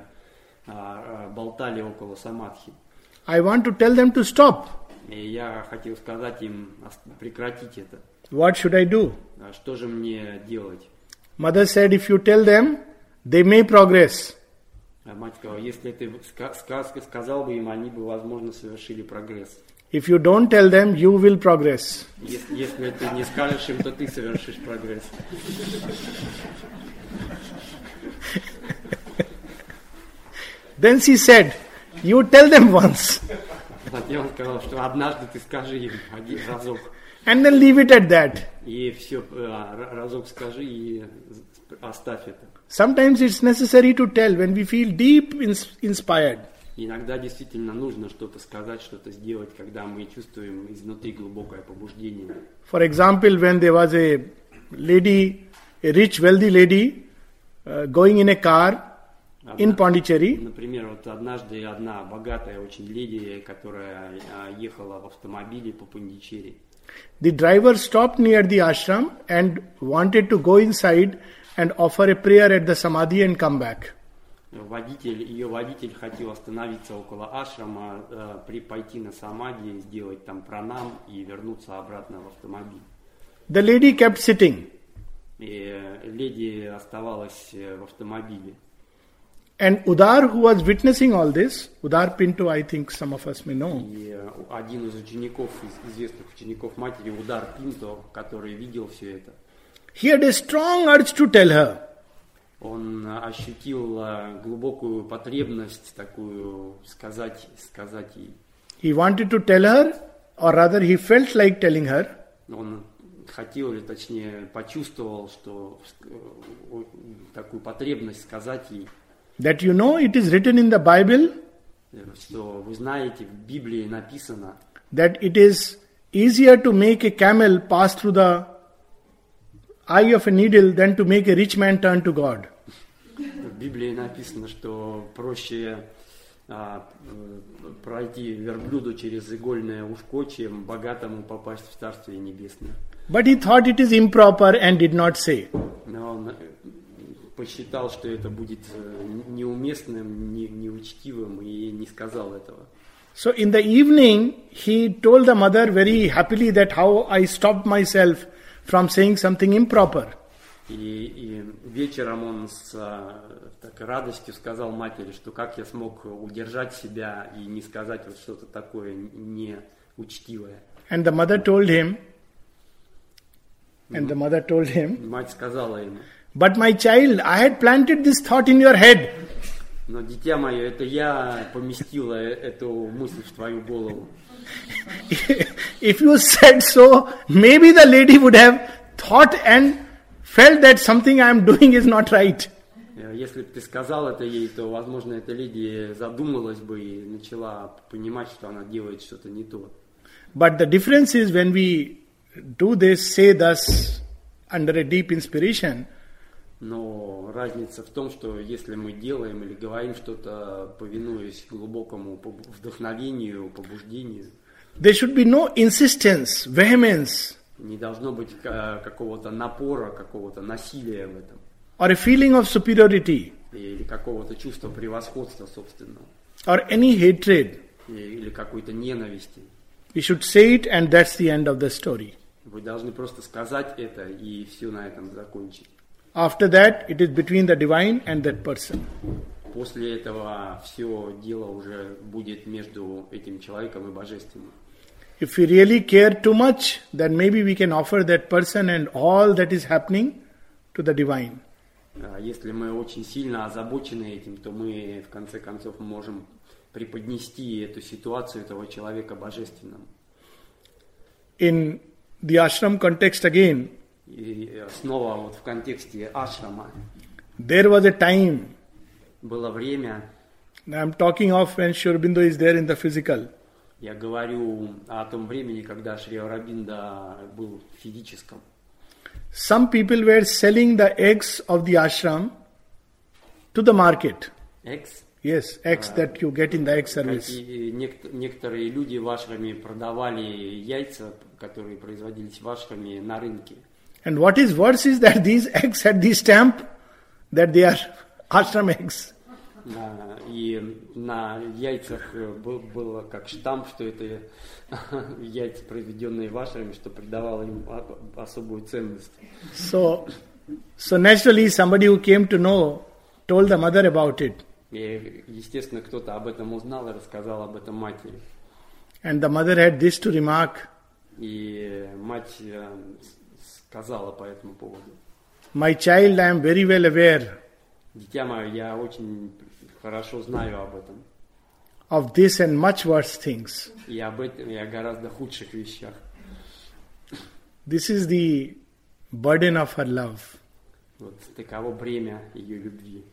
э, болтали около самадхи. I want to tell them to stop. И я хотел сказать им прекратить это. What should I do? Что же мне делать? Mother said, if you tell them, they may progress. Мать сказала, если ты сказал бы им, они бы, возможно, совершили прогресс. If you don't tell them, you will progress. Если, если ты не скажешь им, то ты совершишь прогресс. Then she said, you tell them once. Затем он сказал, что однажды ты скажи им один разок. And then leave it at that. И все, разок скажи и оставь это. Sometimes it's necessary to tell when we feel deep inspired. Иногда действительно нужно что-то сказать, что-то сделать, когда мы чувствуем изнутри глубокое побуждение. For example, when there was a lady, a rich, wealthy lady, uh, going in a car in Pondicherry. Например, вот однажды одна богатая очень леди, которая ехала в автомобиле по Пондичерри. The driver stopped near the ashram and wanted to go inside and offer a prayer at the samadhi and come back. Водитель, ее водитель хотел остановиться около ашрама, э, при, пойти на самадхи, сделать там пранам и вернуться обратно в автомобиль. The lady kept sitting. И э, леди оставалась э, в автомобиле. And Udar, who was witnessing all this, Udar Pinto, I think some of us may know. И э, один из учеников, из известных учеников матери, Удар Пинто, который видел все это. He had a strong urge to tell her. он ощутил а, глубокую потребность такую сказать, сказать ей. He wanted to tell her, or rather he felt like telling her, Он хотел, или точнее почувствовал, что э, такую потребность сказать ей, that you know it is written in the Bible что вы знаете, в Библии написано, that it is easier to make a camel pass through the eye of a needle than to make a rich man turn to God. В Библии написано, что проще а, пройти верблюду через игольное ушко, чем богатому попасть в Царствие Небесное. But he thought it is improper and did not say. Но он посчитал, что это будет неуместным, не, неучтивым, и не сказал этого. So in the evening, he told the mother very happily that how I stopped myself from saying something improper. И, и вечером он с так, радостью сказал матери, что как я смог удержать себя и не сказать вот что-то такое неучтивое. And the mother told him, and the mother told him, Мать сказала ему: but my child, I had planted this thought in your head. но, дитя мое, это я поместила эту мысль в твою голову. If you said so, maybe the lady would have thought and felt that something I am doing is not right. Если бы ты сказал это ей, то, возможно, эта леди задумалась бы и начала понимать, что она делает что-то не то. But the difference is when we do this, say thus, under a deep inspiration, Но разница в том, что если мы делаем или говорим что-то, повинуясь глубокому вдохновению, побуждению, there should be no insistence, vehemence, не должно быть какого-то напора, какого-то насилия в этом, or a feeling of superiority, или какого-то чувства превосходства собственного, or any hatred. или какой-то ненависти. We should say it and that's the end of the story. Вы должны просто сказать это и все на этом закончить. After that, it is between the divine and that person. После этого все дело уже будет между этим человеком и божественным. If we really care too much, then maybe we can offer that person and all that is happening to the divine. Если мы очень сильно озабочены этим, то мы в конце концов можем преподнести эту ситуацию, этого человека божественному. In the ashram context again, И снова вот в контексте ашрама there was a time, было время, I'm talking of when Sri Aurobindo is there in the physical. я говорю о том времени, когда Шри Аурабинда был в физическом. Some people were selling the eggs of the ashram to the market. Экс. Yes, eggs that you get in the egg service. И нек- некоторые люди в ашраме продавали яйца, которые производились в ашраме, на рынке. And what is worse is that these eggs had the stamp that they are ashram eggs. А, И на яйцах был, было как штамп, что это яйца, произведенные в ашраме, что придавало им о- особую ценность. So, so naturally somebody who came to know told the mother about it. И, естественно, кто-то об этом узнал и рассказал об этом матери. And the mother had this to remark: И мать э, сказала по этому поводу: my child, I am very well aware дитя мое, я очень хорошо знаю об этом. of this and much worse things. И об этом, и о гораздо худших вещах. This is the burden of her love. Вот таково бремя ее любви.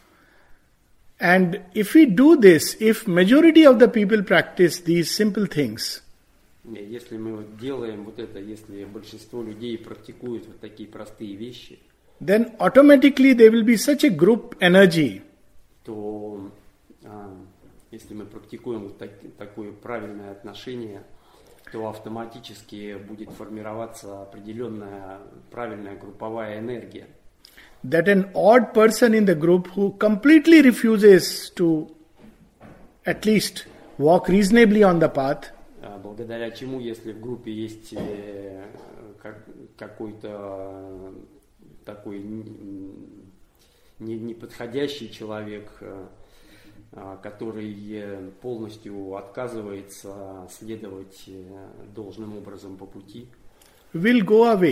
And if we do this, if majority of the people practice these simple things, И если мы вот делаем вот это, если большинство людей практикуют вот такие простые вещи, then automatically there will be such a group energy то а, если мы практикуем вот так, такое правильное отношение, то автоматически будет формироваться определенная правильная групповая энергия. that an odd person in the group who completely refuses to at least walk reasonably on the path, А, благодаря чему, если в группе есть э, как- какой-то такой н- не- неподходящий человек, э, а, который э, полностью отказывается следовать э, должным образом по пути, will go away.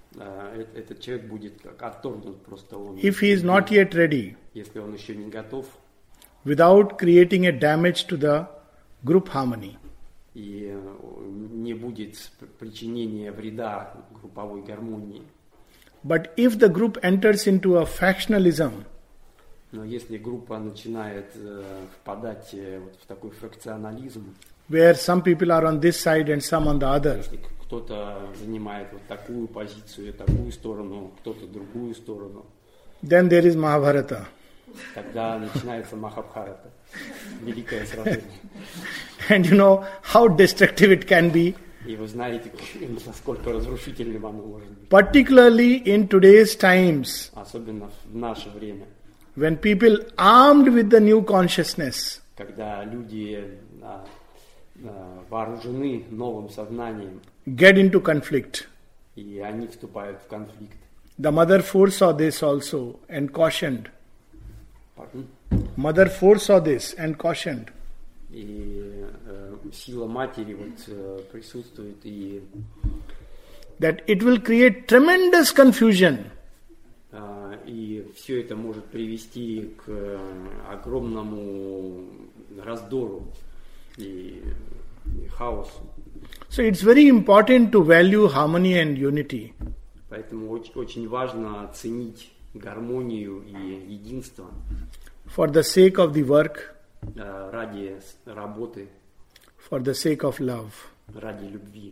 э, этот человек будет как отторгнут просто. Он, if he is not yet ready, если он еще не готов, without creating a damage to the group harmony. И не будет причинения вреда групповой гармонии. But if the group enters into a factionalism, Но если группа начинает э, впадать э, вот в такой фракционализм, where some people are on this side and some on the other, если кто-то занимает вот такую позицию, такую сторону, кто-то другую сторону, then there is Mahabharata. тогда начинается Махабхарата, великое сражение. And you know how destructive it can be, И вы знаете, насколько разрушительным оно может быть. particularly in today's times, Особенно в наше время, when people armed with the new consciousness когда люди а, а, вооружены новым сознанием, get into conflict. и они вступают в конфликт. The mother foresaw this also and cautioned. Pardon? Mother foresaw this and cautioned. И э, сила матери вот э, присутствует, и That it will create tremendous confusion. э, и все это может привести к э, огромному раздору и, и хаосу. So it's very important to value harmony and unity. Поэтому очень, очень важно ценить гармонию и единство For the sake of the work, э, ради с- работы, for the sake of love. ради любви.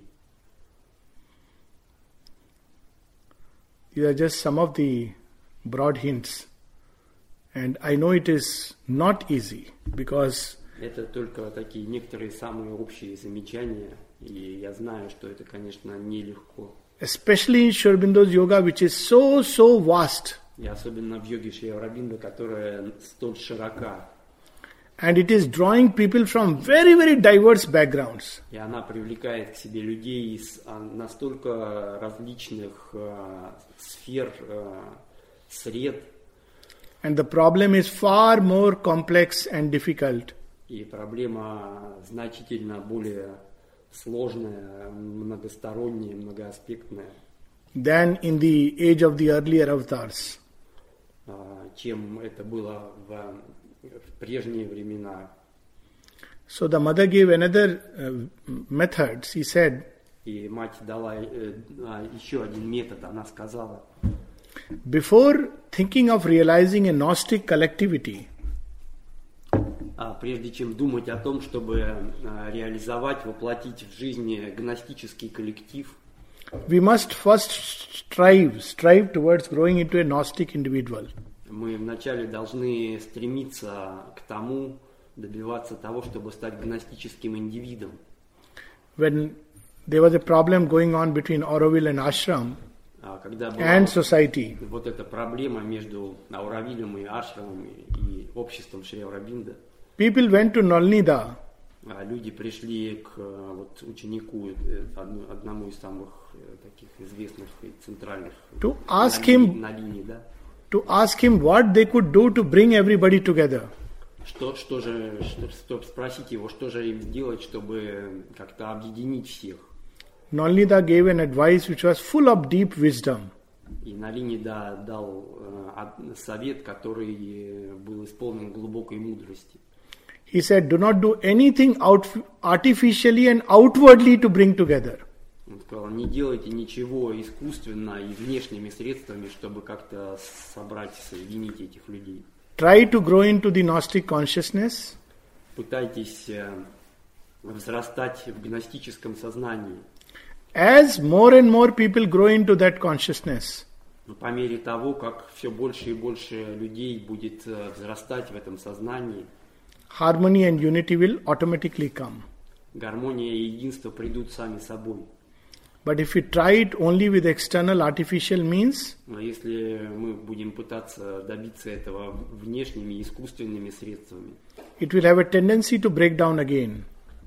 These are just some of the broad hints. And I know it is not easy because Это только такие некоторые самые общие замечания, и я знаю, что это, конечно, нелегко. especially in Sri Aurobindo's yoga, which is so, so vast, И особенно в йоге Шри Аурабинда, которая столь широка, and it is drawing people from very, very diverse backgrounds. и она привлекает к себе людей из а, настолько различных а, сфер, а, сред, And the problem is far more complex and difficult. и проблема значительно более сложная, многосторонняя, многоаспектная, Than in the age of the earlier avatars. а, чем это было в, в прежние времена. So the mother gave another uh, method. She said, И мать дала э, а, еще один метод. Она сказала, before thinking of realizing a Gnostic collectivity, а, прежде чем думать о том, чтобы а, реализовать, воплотить в жизни гностический коллектив, we must first strive, strive towards growing into a Gnostic individual. мы вначале должны стремиться к тому, добиваться того, чтобы стать гностическим индивидом. When there was a problem going on between Auroville and ashram А, когда была and society, вот эта проблема между Ауравилем и Ашрамом и обществом Шри Аурабинда, people went to Nalnida а, люди пришли к э, вот, ученику, э, одну- одному из самых э, таких известных и центральных to ask на, линии- him на линии, да? to ask him what they could do to bring everybody together. Что, что же, что- чтобы спросить его, что же им сделать, чтобы как-то объединить всех. Nalnida gave an advice which was full of deep wisdom. И на линии да, дал э, од- совет, который э, был исполнен глубокой мудрости. He said, do not do anything out, artificially and outwardly to bring together. Он сказал, не делайте ничего искусственно и внешними средствами, чтобы как-то собрать, соединить этих людей. Try to grow into the Gnostic consciousness Пытайтесь э, взрастать в гностическом сознании. as more and more people grow into that consciousness. Но по мере того, как все больше и больше людей будет э, взрастать в этом сознании, Harmony and unity will automatically come. гармония и единство придут сами собой. But if we try it only with external artificial means, Но если мы будем пытаться добиться этого внешними искусственными средствами, it will have a tendency to break down again.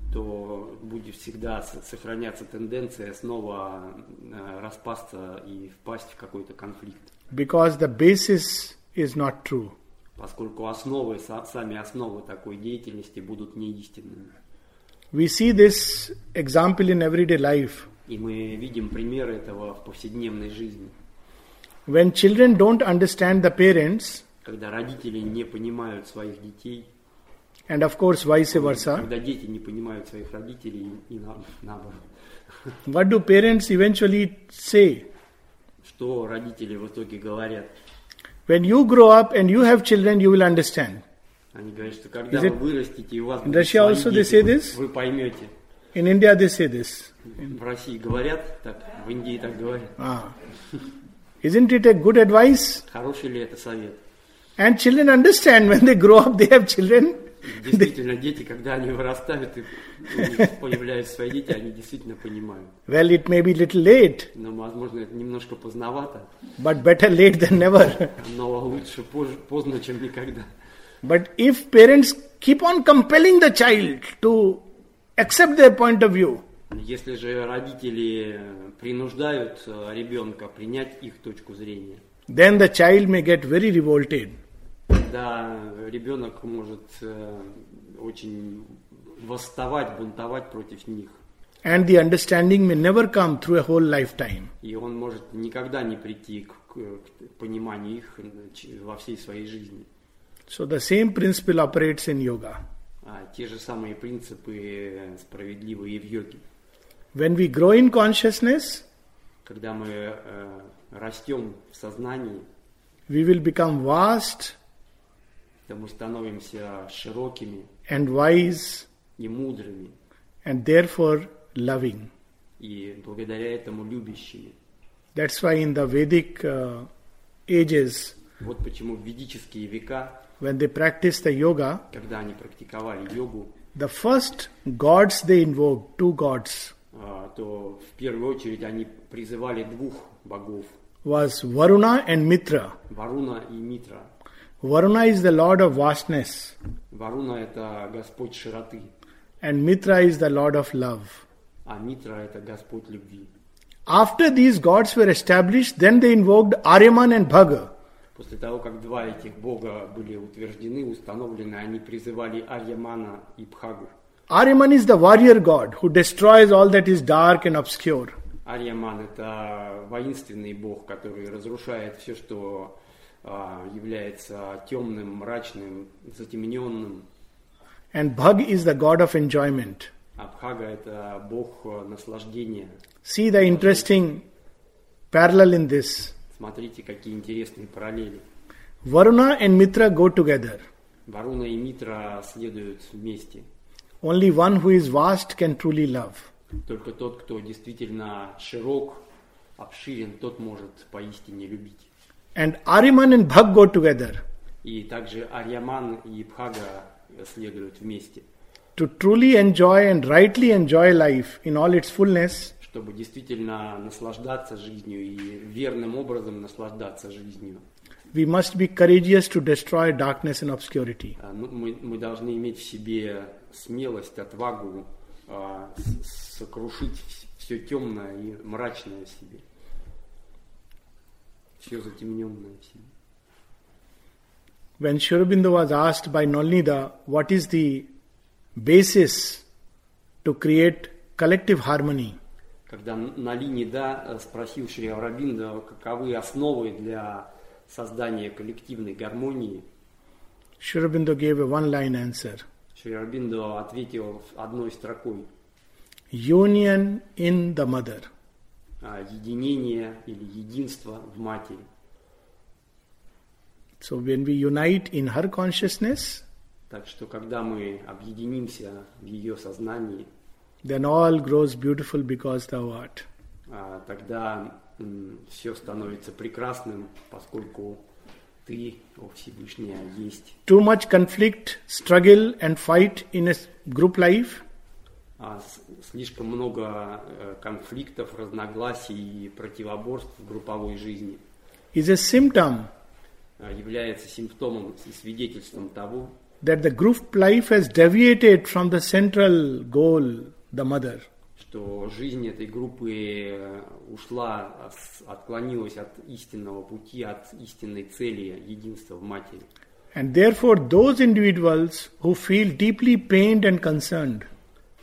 то будет всегда с- сохраняться тенденция снова э, распасться и впасть в какой-то конфликт. Because the basis is not true. Поскольку основы, са- сами основы такой деятельности будут неистинными. We see this example in everyday life. И мы видим примеры этого в повседневной жизни. When children don't understand the parents, Когда родители не понимают своих детей, and of course vice versa, когда дети не понимают своих родителей и на- наоборот. what do parents eventually say? Что родители в итоге говорят? When you grow up and you have children, you will understand. Они говорят, что когда Is вы it- вырастете и у вас in будут Russia свои also they дети, say вы- this? вы поймете. In India they say this. В России говорят так, в Индии так говорят. Ah. Isn't it a good advice? Хороший ли это совет? And children understand when they grow up, they have children. Действительно, дети, когда они вырастают и у них появляются свои дети, они действительно понимают. Well, it may be little late, Но, возможно, это немножко поздновато, but better late than never. но лучше позже- поздно, чем никогда. But if parents keep on compelling the child to accept their point of view, Если же родители принуждают э, ребенка принять их точку зрения, then the child may get very revolted. тогда ребенок может э, очень восставать, бунтовать против них. And the understanding may never come through a whole lifetime. И он может никогда не прийти к, к- к пониманию их э, ч- во всей своей жизни. So the same principle operates in yoga. А те же самые принципы э, справедливы и в йоге. When we grow in consciousness, Когда мы э, растем в сознании, we will become vast то мы становимся широкими and wise и мудрыми, and therefore loving. и благодаря этому любящими. That's why in the Vedic uh, ages, Вот почему в ведические века, when they practiced the yoga, когда они практиковали йогу, the first gods they invoked, two gods, а, то в первую очередь они призывали двух богов, was Varuna and Mitra. Варуна и Митра. Varuna is the lord of vastness Варуна – это Господь широты, and Mitra is the lord of love. а Митра – это Господь любви. After these gods were established, then they invoked Aryaman and Bhaga. После того, как два этих бога были утверждены, установлены, они призывали Арьямана и Бхагу. Aryaman is the warrior god who destroys all that is dark and obscure. Арьяман – это воинственный бог, который разрушает все, что а, является темным, мрачным, затемненным. And Bhag is the god of enjoyment. А Бхага – это бог а, наслаждения. See the interesting parallel in this. Смотрите, какие интересные параллели. Varuna and Mitra go together. Варуна и Митра следуют вместе. Only one who is vast can truly love. Только тот, кто действительно широк, обширен, тот может поистине любить. And Aryaman and Bhag go together. И также Арьяман и Бхага следуют вместе. To truly enjoy and rightly enjoy life in all its fullness, Чтобы действительно наслаждаться жизнью и верным образом наслаждаться жизнью. we must be courageous to destroy darkness and obscurity. А, ну, Мы, мы должны иметь в себе смелость, отвагу а, с- сокрушить все темное и мрачное в себе. Все затемненное в себе. When Sri Aurobindo was asked by Nolnida what is the basis to create collective harmony, Когда Налини Да спросил Шри Аурабинда, каковы основы для создания коллективной гармонии, Sri Aurobindo gave a one-line answer. Шри Аурабиндо ответил одной строкой: Union in the mother. а, единение или единство в матери. So when we unite in her consciousness, Так что, когда мы объединимся в ее сознании, then all grows beautiful because thou art. а, тогда все становится прекрасным, поскольку ты, о Всевышняя, есть. Too much conflict, struggle and fight in a group life А с- слишком много э, конфликтов, разногласий и противоборств в групповой жизни is a symptom а, является симптомом и свидетельством того, that the group life has deviated from the central goal, the mother. что жизнь этой группы э, ушла, а, с- отклонилась от истинного пути, от истинной цели единства в матери. And therefore those individuals who feel deeply pained and concerned И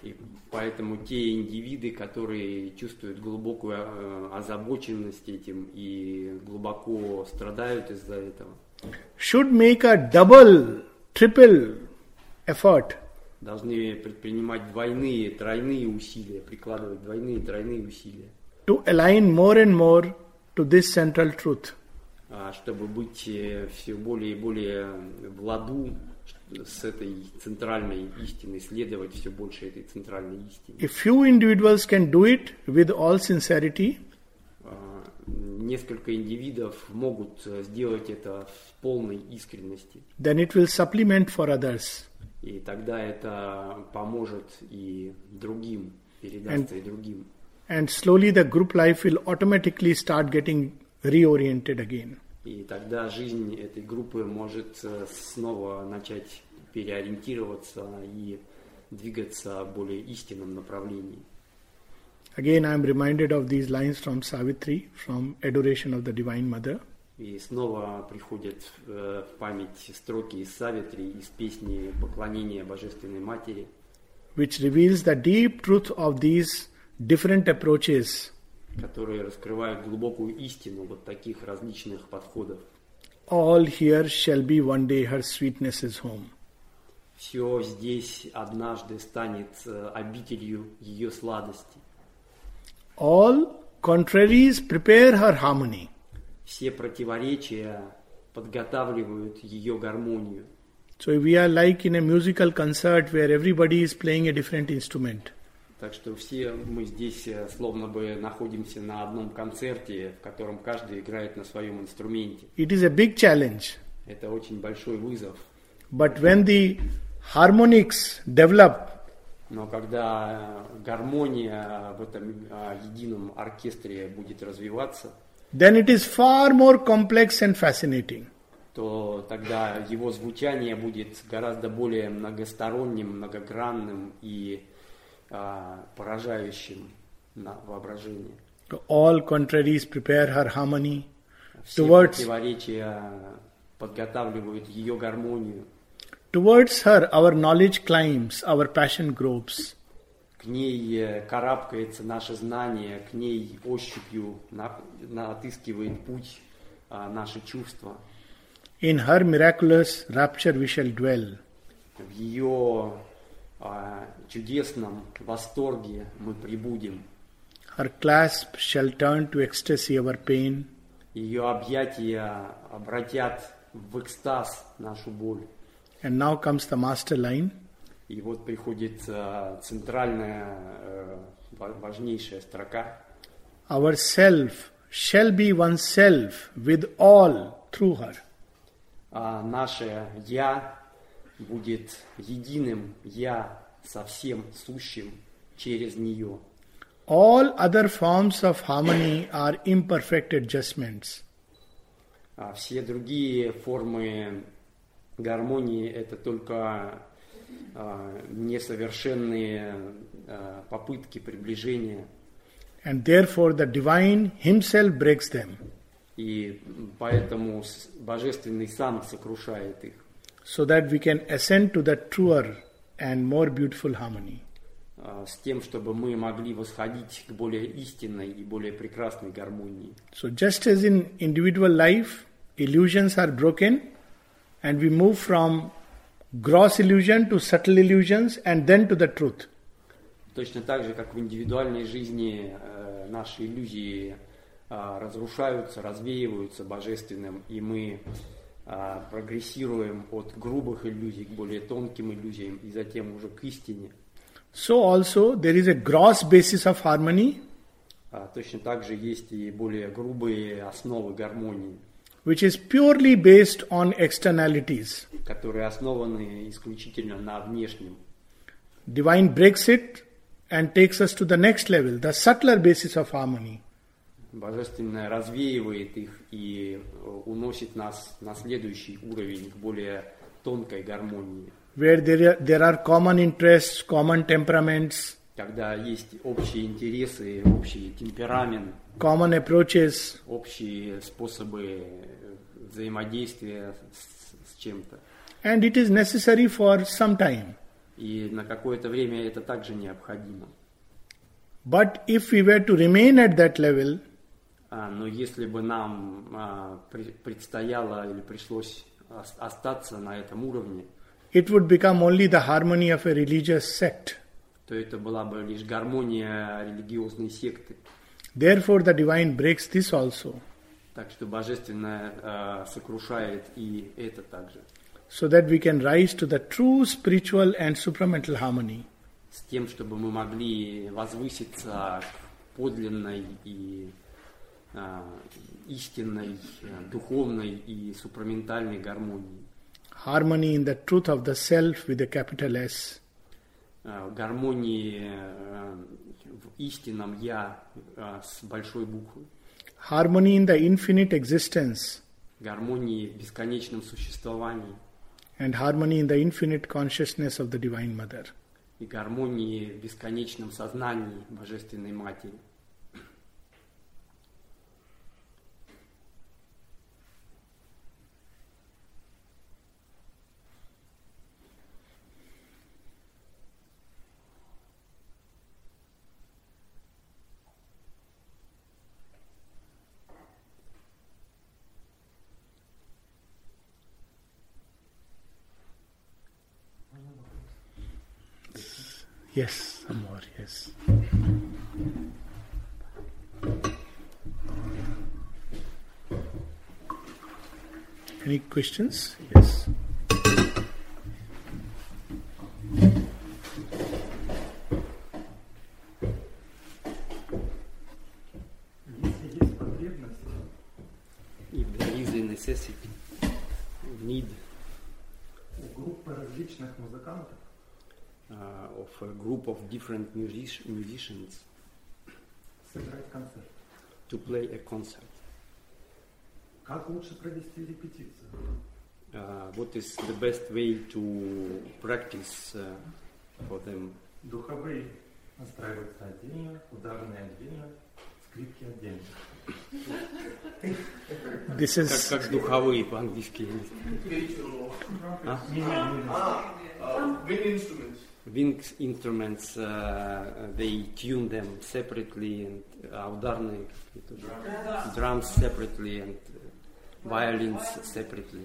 Поэтому те индивиды, которые чувствуют глубокую э, озабоченность этим и глубоко страдают из-за этого, should make a double, triple effort должны предпринимать двойные, тройные усилия, прикладывать двойные, тройные усилия, to align more and more to this central truth. а, чтобы быть э, все более и более в ладу с этой центральной истиной, следовать все больше этой центральной истине. If few individuals can do it with all sincerity, А, Несколько индивидов могут э, сделать это в полной искренности, then it will supplement for others. и тогда это поможет и другим, передастся и другим. And slowly the group life will automatically start getting reoriented again. И тогда жизнь этой группы может э, снова начать переориентироваться и двигаться в более истинном направлении. Again, I am reminded of these lines from Savitri, from Adoration of the Divine Mother. И снова приходят э, в память строки из Савитри, из песни «Поклонение Божественной Матери», which reveals the deep truth of these different approaches. которые раскрывают глубокую истину вот таких различных подходов. All here shall be one day her sweetness is home. Все здесь однажды станет э, обителью ее сладости. All contraries prepare her harmony. Все противоречия подготавливают ее гармонию. So we are like in a musical concert where everybody is playing a different instrument. Так что все мы здесь э, словно бы находимся на одном концерте, в котором каждый играет на своем инструменте. It is a big challenge. Это очень большой вызов. But when the harmonics develop, Но когда э, гармония в этом э, едином оркестре будет развиваться, then it is far more complex and fascinating. то тогда его звучание будет гораздо более многосторонним, многогранным и а, поражающим на воображение. All contraries prepare her harmony Все towards, противоречия подготавливают ее гармонию. towards her our knowledge climbs, our passion gropes. К ней э, карабкается наше знание, к ней ощупью на, на, отыскивает путь а, наши чувства. In her miraculous rapture we shall dwell. В ее а, чудесном восторге мы пребудем. Her clasp shall turn to ecstasy our pain. Ее объятия обратят в экстаз нашу боль. And now comes the master line. И вот приходит а, центральная, а, важнейшая строка. Our self shall be one self with all through her. А наше «Я» будет единым «Я» со всем сущим через нее. All other forms of harmony are imperfect adjustments. А все другие формы гармонии – это только а, несовершенные а, попытки приближения. And therefore the divine himself breaks them. И поэтому Божественный Сам сокрушает их. So that we can ascend to the truer and more beautiful harmony. С тем, чтобы мы могли восходить к более истинной и более прекрасной гармонии. So just as in individual life, illusions are broken and we move from gross illusion to subtle illusions and then to the truth. Точно так же, как в индивидуальной жизни э, наши иллюзии э, разрушаются, развеиваются божественным, и мы э, прогрессируем от грубых иллюзий к более тонким иллюзиям и затем уже к истине. So also there is a gross basis of harmony, А точно так же есть и более грубые основы гармонии, which is purely based on externalities. которые основаны исключительно на внешнем. Divine breaks it and takes us to the next level, the subtler basis of harmony. Божественное развеивает их и уносит нас на следующий уровень, к более тонкой гармонии. Where there are, there are common interests, common temperaments, Когда есть общие интересы, общий темперамент, common approaches, общие способы взаимодействия с, с чем-то. and it is necessary for some time. И на какое-то время это также необходимо. But if we were to remain at that level, А, но если бы нам а, при- предстояло или пришлось ос- остаться на этом уровне, it would become only the harmony of a religious sect. то это была бы лишь гармония религиозной секты. Therefore, the divine breaks this also, Так что Божественное а, сокрушает и это также. so that we can rise to the true spiritual and supramental harmony. С тем, чтобы мы могли возвыситься к подлинной и а, истинной, а, духовной и супраментальной гармонии. Harmony in the truth of the self with a capital S. А, гармонии а, в истинном Я а, с большой буквы. Harmony in the infinite existence Гармонии в бесконечном существовании. and harmony in the infinite consciousness of the Divine Mother. И гармонии в бесконечном сознании Божественной Матери. Yes, some more, yes. Any questions? Yes. Если есть потребность, If there is a necessity, need у группы различных музыкантов uh, of a group of different music- musicians сыграть концерт, to play a concert, как лучше провести репетицию? uh, what is the best way to practice uh, for them? Духовые настраиваются отдельно, ударные отдельно, скрипки отдельно. This Как, is как духовые по-английски. А? Wind instruments. Wind instruments, uh, they tune them separately, and uh, ударные какие-то уже. Drums separately and uh, violins separately.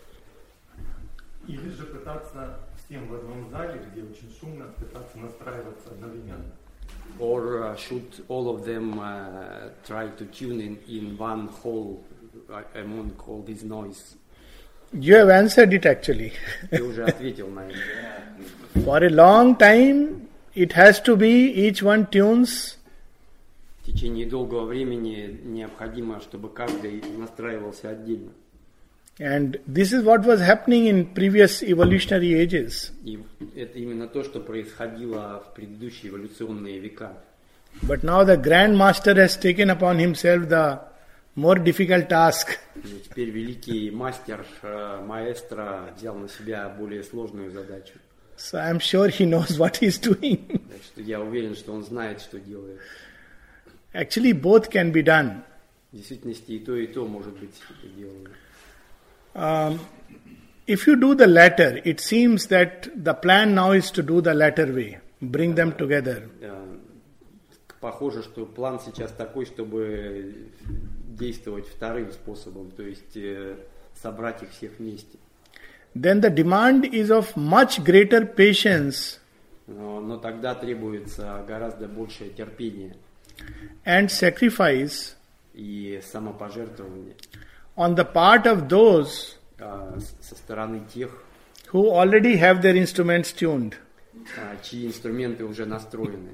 Или же пытаться всем в одном зале, где очень шумно, пытаться настраиваться одновременно. Or uh, should all of them uh, try to tune in in one hall uh, among all this noise? you have answered it actually. Ты уже ответил на это. For a long time, it has to be each one tunes В течение долгого времени необходимо, чтобы каждый настраивался отдельно. and this is what was happening in previous evolutionary ages. И это именно то, что происходило в предыдущие эволюционные века. But now the Grand Master has taken upon himself the more difficult task. И теперь великий мастер, э, маэстро взял на себя более сложную задачу. So I am sure he knows what he is doing. Так что я уверен, что он знает, что делает. Actually, both can be done. В действительности и то, и то может быть сделано. Um, if you do the latter, it seems that the plan now is to do the latter way, bring them together. Э, Похоже, что план сейчас такой, чтобы действовать вторым способом, то есть э, собрать их всех вместе. Then the demand is of much greater patience Но, но тогда требуется гораздо большее терпение and sacrifice и самопожертвование on the part of those э, с- со стороны тех, who already have their instruments tuned. э, чьи инструменты уже настроены.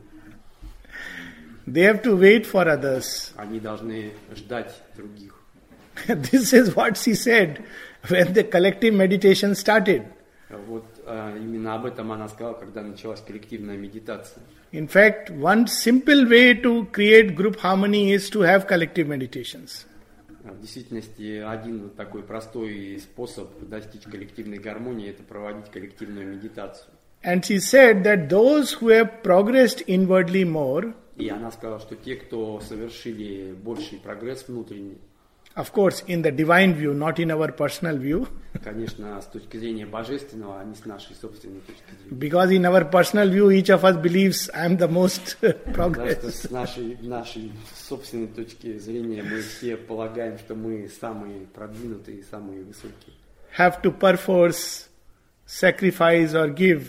They have to wait for others. Они должны ждать других. This is what she said when the collective meditation started. Вот э, именно об этом она сказала, когда началась коллективная медитация. In fact, one simple way to create group harmony is to have collective meditations. В действительности один вот такой простой способ достичь коллективной гармонии – это проводить коллективную медитацию. And she said that those who have progressed inwardly more И она сказала, что те, кто совершили больший прогресс внутренний, Of course, in the divine view, not in our personal view. Конечно, с точки зрения божественного, а не с нашей собственной точки зрения. Because in our personal view, each of us believes I am the most Потому что progress. с нашей, нашей собственной точки зрения мы все полагаем, что мы самые продвинутые, самые высокие. Have to perforce sacrifice or give.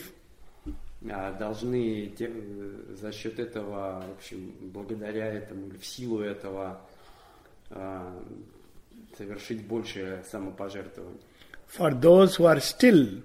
А должны те- э, за счет этого, в общем, благодаря этому или в силу этого а, совершить больше самопожертвований. For those who are still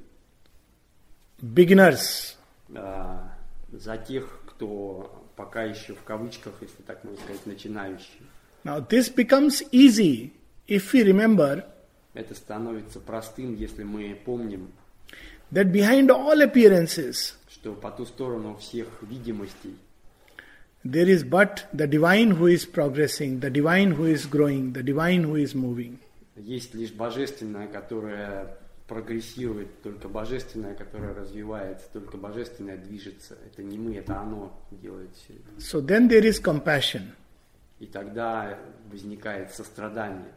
beginners, А, за тех, кто пока еще в кавычках, если так можно сказать, начинающие. now this becomes easy if we remember Это становится простым, если мы помним, that behind all appearances, что по ту сторону всех видимостей there is but the divine who is progressing, the divine who is growing, the divine who is moving. есть лишь божественное, которое прогрессирует, только божественное, которое развивается, только божественное движется. Это не мы, это оно делает все это. So then there is compassion. И тогда возникает сострадание.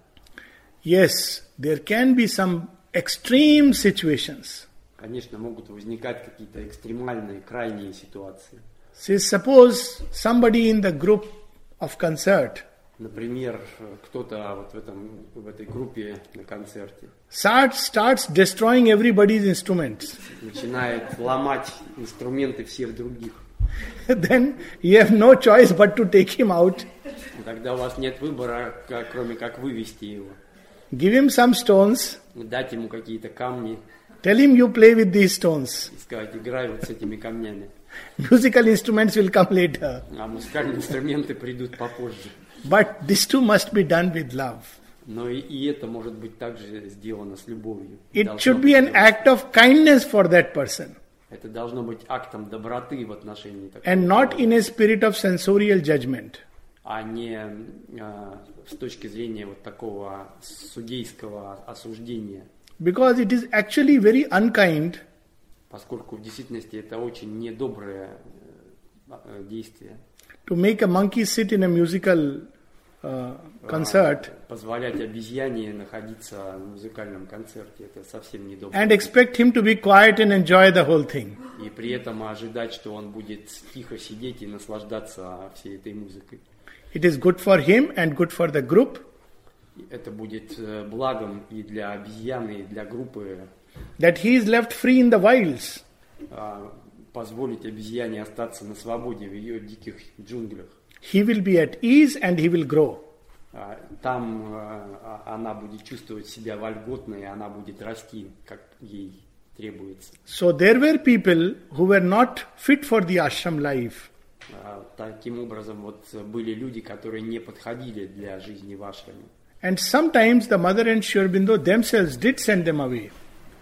Yes, there can be some extreme situations. Конечно, могут возникать какие-то экстремальные, крайние ситуации. Say, suppose somebody in the group of concert Например, кто-то вот в, этом, в этой группе на концерте start, starts destroying everybody's instruments. начинает ломать инструменты всех других. Then you have no choice but to take him out, И тогда у вас нет выбора, как- кроме как вывести его. give him some stones, Дать ему какие-то камни tell him you play with these stones. и сказать, играй вот с этими камнями. Musical instruments will come later. А музыкальные инструменты придут попозже. But this too must be done with love. Но и, и это может быть также сделано с любовью. It Должно should быть be an сделано. act of kindness for that person Это должно быть актом доброты в отношении такого and not человека, in a spirit of sensorial judgment. а не а, с точки зрения вот такого судейского осуждения. Because it is actually very unkind Поскольку в действительности это очень недоброе э, э, действие. to make a monkey sit in a musical uh, concert А, позволять обезьяне находиться на музыкальном концерте, это совсем недобро. and expect him to be quiet and enjoy the whole thing. И при этом ожидать, что он будет тихо сидеть и наслаждаться всей этой музыкой. It is good for him and good for the group, Это будет э, благом и для обезьяны, и для группы. that he is left free in the wilds. а, Позволить обезьяне остаться на свободе в ее диких джунглях. He will be at ease and he will grow. А, Там а, а, она будет чувствовать себя вольготно, и она будет расти, как ей требуется. So there were people who were not fit for the ashram life. А, Таким образом, вот были люди, которые не подходили для жизни в ашраме. And sometimes the mother and Sri Aurobindo themselves did send them away.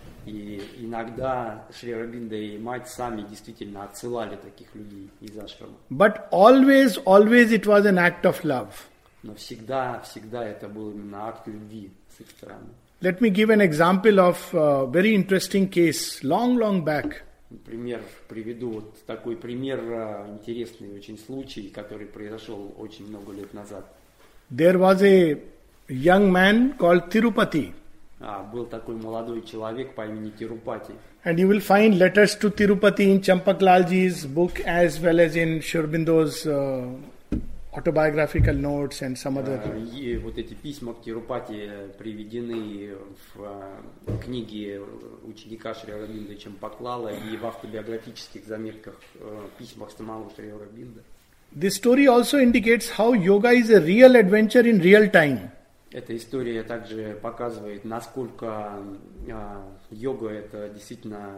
И иногда Шри Aurobindo и мать сами действительно отсылали таких людей из ашрама. But always, always it was an act of love. Но всегда, всегда это был именно акт любви с их стороны. Let me give an example of a very interesting case long, long back. Например, приведу вот такой пример, а, интересный очень случай, который произошел очень много лет назад. There was a young man called Tirupati. А, был такой молодой человек по имени Тирупати. And you will find letters to Tirupati in Champaklalji's book as well as in Sri Aurobindo's uh, autobiographical notes and some other. А, И вот эти письма к Тирупати приведены в а, книге ученика Шри Aurobindo Чампаклала и в автобиографических заметках, э, письмах самого Шри Aurobindo. This story also indicates how yoga is a real adventure in real time. Эта история также показывает, насколько а, йога это действительно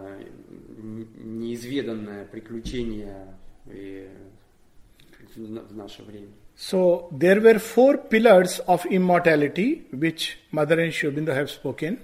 н- неизведанное приключение и в, н- в наше время. So there were four pillars of immortality which Mother and Sri Aurobindo have spoken.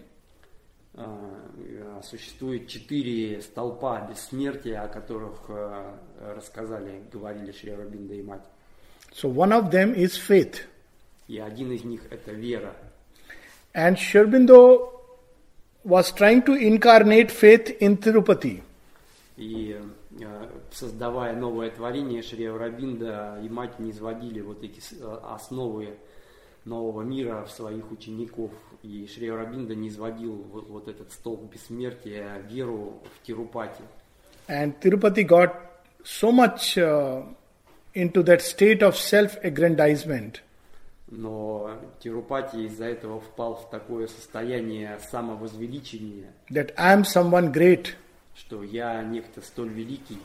А, а, Существует четыре столпа бессмертия, о которых а, рассказали, говорили Шри Aurobindo и мать. So one of them is faith. И один из них это вера. And Sri Aurobindo was trying to incarnate faith in Tirupati. И э, создавая новое творение, Шри Aurobindo и мать не изводили вот эти с- э, основы нового мира в своих учеников. И Шри Аурабинда низводил вот, вот этот столб бессмертия, веру в Тирупати. And Tirupati got so much uh, into that state of self-aggrandizement Но Тирупати из-за этого впал в такое состояние самовозвеличения, that I am someone great, что я некто столь великий,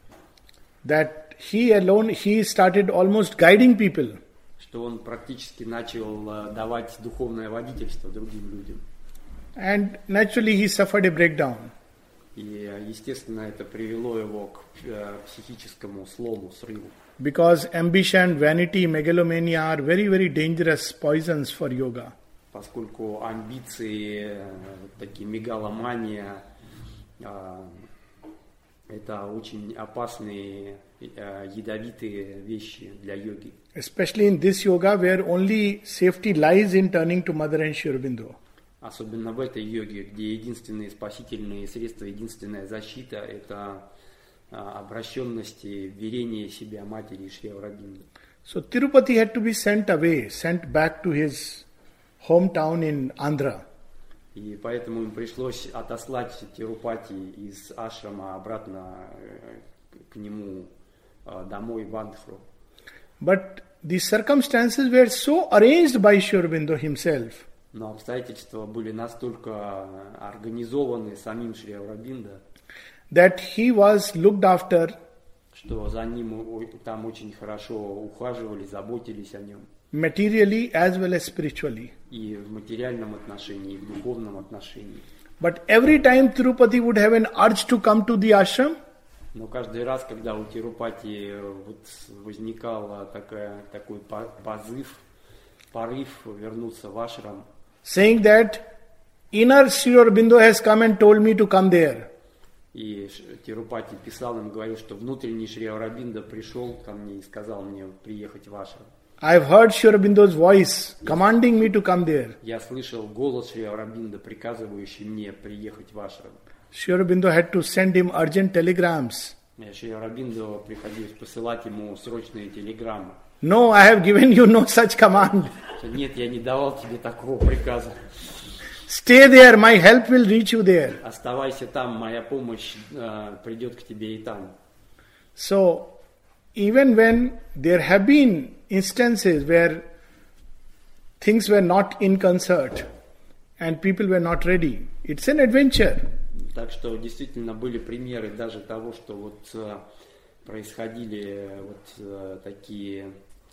that he alone, he started almost guiding people. что он практически начал э, давать духовное водительство другим людям. And naturally he suffered a breakdown. И, э, естественно, это привело его к э, психическому слому, срыву. Because ambition, vanity, megalomania are very, very dangerous poisons for yoga. Поскольку амбиции, э, такие мегаломания, э, это очень опасные, э, ядовитые вещи для йоги. Especially in this yoga where only safety lies in turning to Mother and Sri Aurobindo. Особенно в этой йоге, где единственные спасительные средства, единственная защита – это а, обращенность и верение себя матери Шри Аурабинды. So Tirupati had to be sent away, sent back to his hometown in Andhra. И поэтому им пришлось отослать Тирупати из ашрама обратно э, к нему э, домой в Андхру. But the circumstances were so arranged by Sri Aurobindo himself Но обстоятельства были настолько организованы самим Шри Аурабинда, that he was looked after что за ним о- там очень хорошо ухаживали, заботились о нем. materially as well as spiritually. И в материальном отношении, и в духовном отношении. But every time Tirupati would have an urge to come to the ashram, Но каждый раз, когда у Тирупати вот возникал такая, такой по- позыв, порыв вернуться в ашрам, saying that inner Sri Aurobindo has come and told me to come there, и Ш- Тирупати писал им, говорил, что внутренний Шри Аурабинда пришел ко мне и сказал мне приехать в ашрам. I have heard Sri Aurobindo's voice commanding me to come there. Я слышал голос Шри Аурабинда, приказывающий мне приехать в ашрам. Sri Aurobindo had to send him urgent telegrams. И Шри Аурабинду приходилось посылать ему срочные телеграммы. No, I have given you no such command. Что нет, я не давал тебе такого приказа. Stay there, my help will reach you there. Оставайся там, моя помощь э, придет к тебе и там. So, even when there have been instances where things were not in concert and people were not ready, it's an adventure. Так что действительно были примеры даже того, что вот э, происходили вот э, такие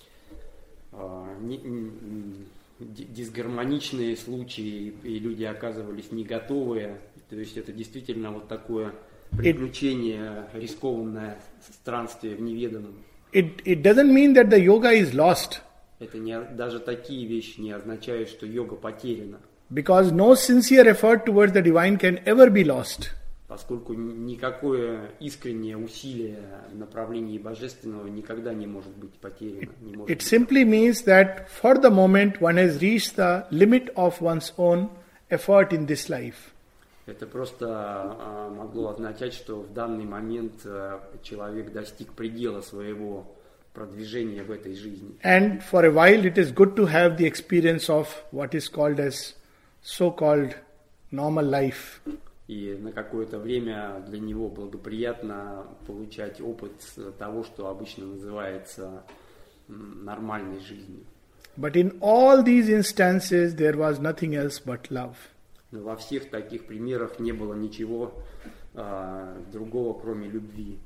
э, не- м, ди- дисгармоничные случаи, и люди оказывались не готовые. То есть это действительно вот такое приключение, рискованное странствие в неведомом. It, it doesn't mean that the yoga is lost, Это не, даже такие вещи не означают, что йога потеряна, because no sincere effort towards the divine can ever be lost. поскольку никакое искреннее усилие в направлении божественного никогда не может быть потеряно. Не может It быть. simply means that for the moment one has reached the limit of one's own effort in this life. Это просто а, могло означать, что в данный момент а, человек достиг предела своего продвижения в этой жизни. And for a while it is good to have the experience of what is called as so-called normal life. И на какое-то время для него благоприятно получать опыт того, что обычно называется м, нормальной жизнью. But in all these instances there was nothing else but love. Но во всех таких примерах не было ничего а, другого, кроме любви.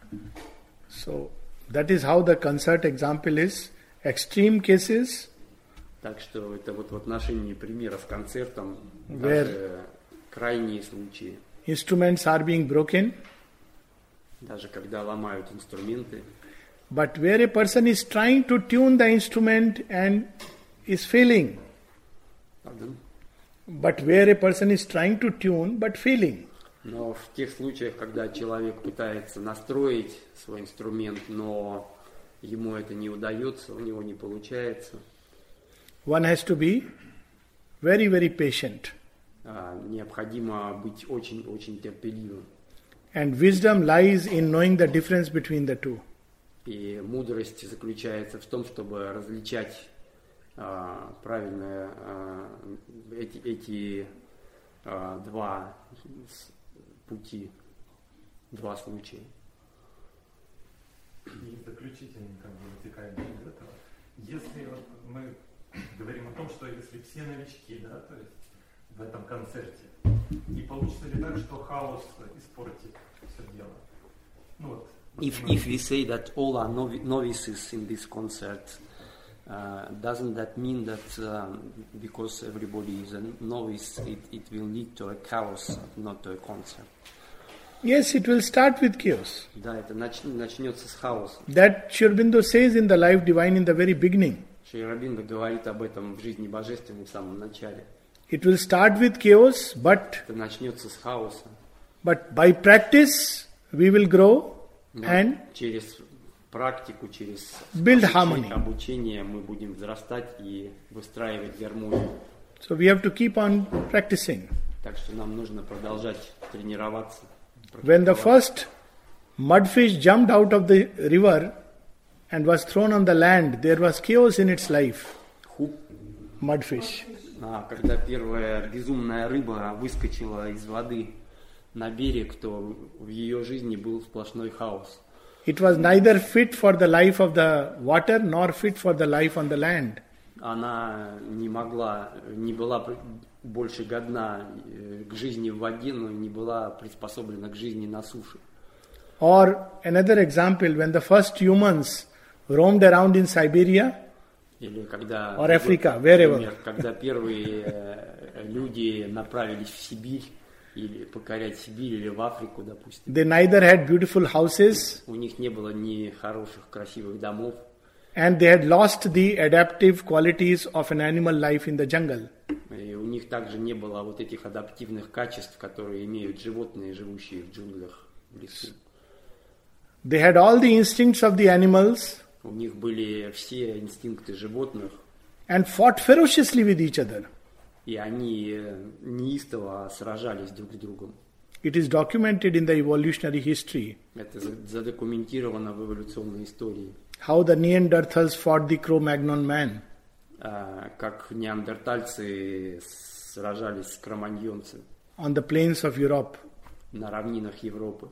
So that is how the concert example is. Extreme cases Так что это вот в отношении примера с концертом, Where- даже крайние случаи, instruments are being broken, даже когда ломают инструменты, but where a person is trying to tune the instrument and is failing. Pardon? But where a person is trying to tune but failing. Но в тех случаях, когда человек пытается настроить свой инструмент, но ему это не удается, у него не получается, One has to be very, very patient. а, необходимо быть очень-очень терпеливым. And wisdom lies in knowing the difference between the two. И мудрость заключается в том, чтобы различать а, правильно а, эти, эти а, два пути, два случая. И заключительный, как бы, вытекающий из этого, если вот мы говорим о том, что если все новички, да, то есть в этом концерте, и получится ли так, что хаос испортит все дело? Ну, вот, If, if we say that all are novi- novices in this concert, uh, doesn't that mean that um, because everybody is a novice, it, it will lead to a chaos, not to a concert? Yes, it will start with chaos. Да, это нач- начнется с хаоса. That Sri Aurobindo says in the Life Divine in the very beginning. Шри Ауробиндо говорит об этом в жизни божественной в самом начале. It will start with chaos, but Это начнется с хаоса. but by practice we will grow Но and через практику, через build обучение, harmony. обучение мы будем взрастать и выстраивать гармонию. So we have to keep on practicing. Так что нам нужно продолжать тренироваться. When the практиковать. first mudfish jumped out of the river and was thrown on the land, there was chaos in its life. Ху- Mudfish. А, когда первая безумная рыба выскочила из воды на берег, то в ее жизни был сплошной хаос. It was neither fit for the life of the water nor fit for the life on the land. Она не могла, не была больше годна э, к жизни в воде, но не была приспособлена к жизни на суше. Or another example, when the first humans roamed around in Siberia, Или когда, Or Africa, wherever. например, когда первые э, люди направились в Сибирь, или покорять Сибирь, или в Африку, допустим, they neither had beautiful houses у них не было ни хороших, красивых домов, and they had lost the adaptive qualities of an animal life in the jungle. и у них также не было вот этих адаптивных качеств, которые имеют животные, живущие в джунглях, в лесу. They had all the instincts of the animals У них были все инстинкты животных, and fought ferociously with each other. и они э, неистово сражались друг с другом. It is documented in the evolutionary history Это за- задокументировано в эволюционной истории, how the Neanderthals fought the Cro-Magnon man. а, как неандертальцы сражались с кроманьонцами On the plains of Europe. на равнинах Европы.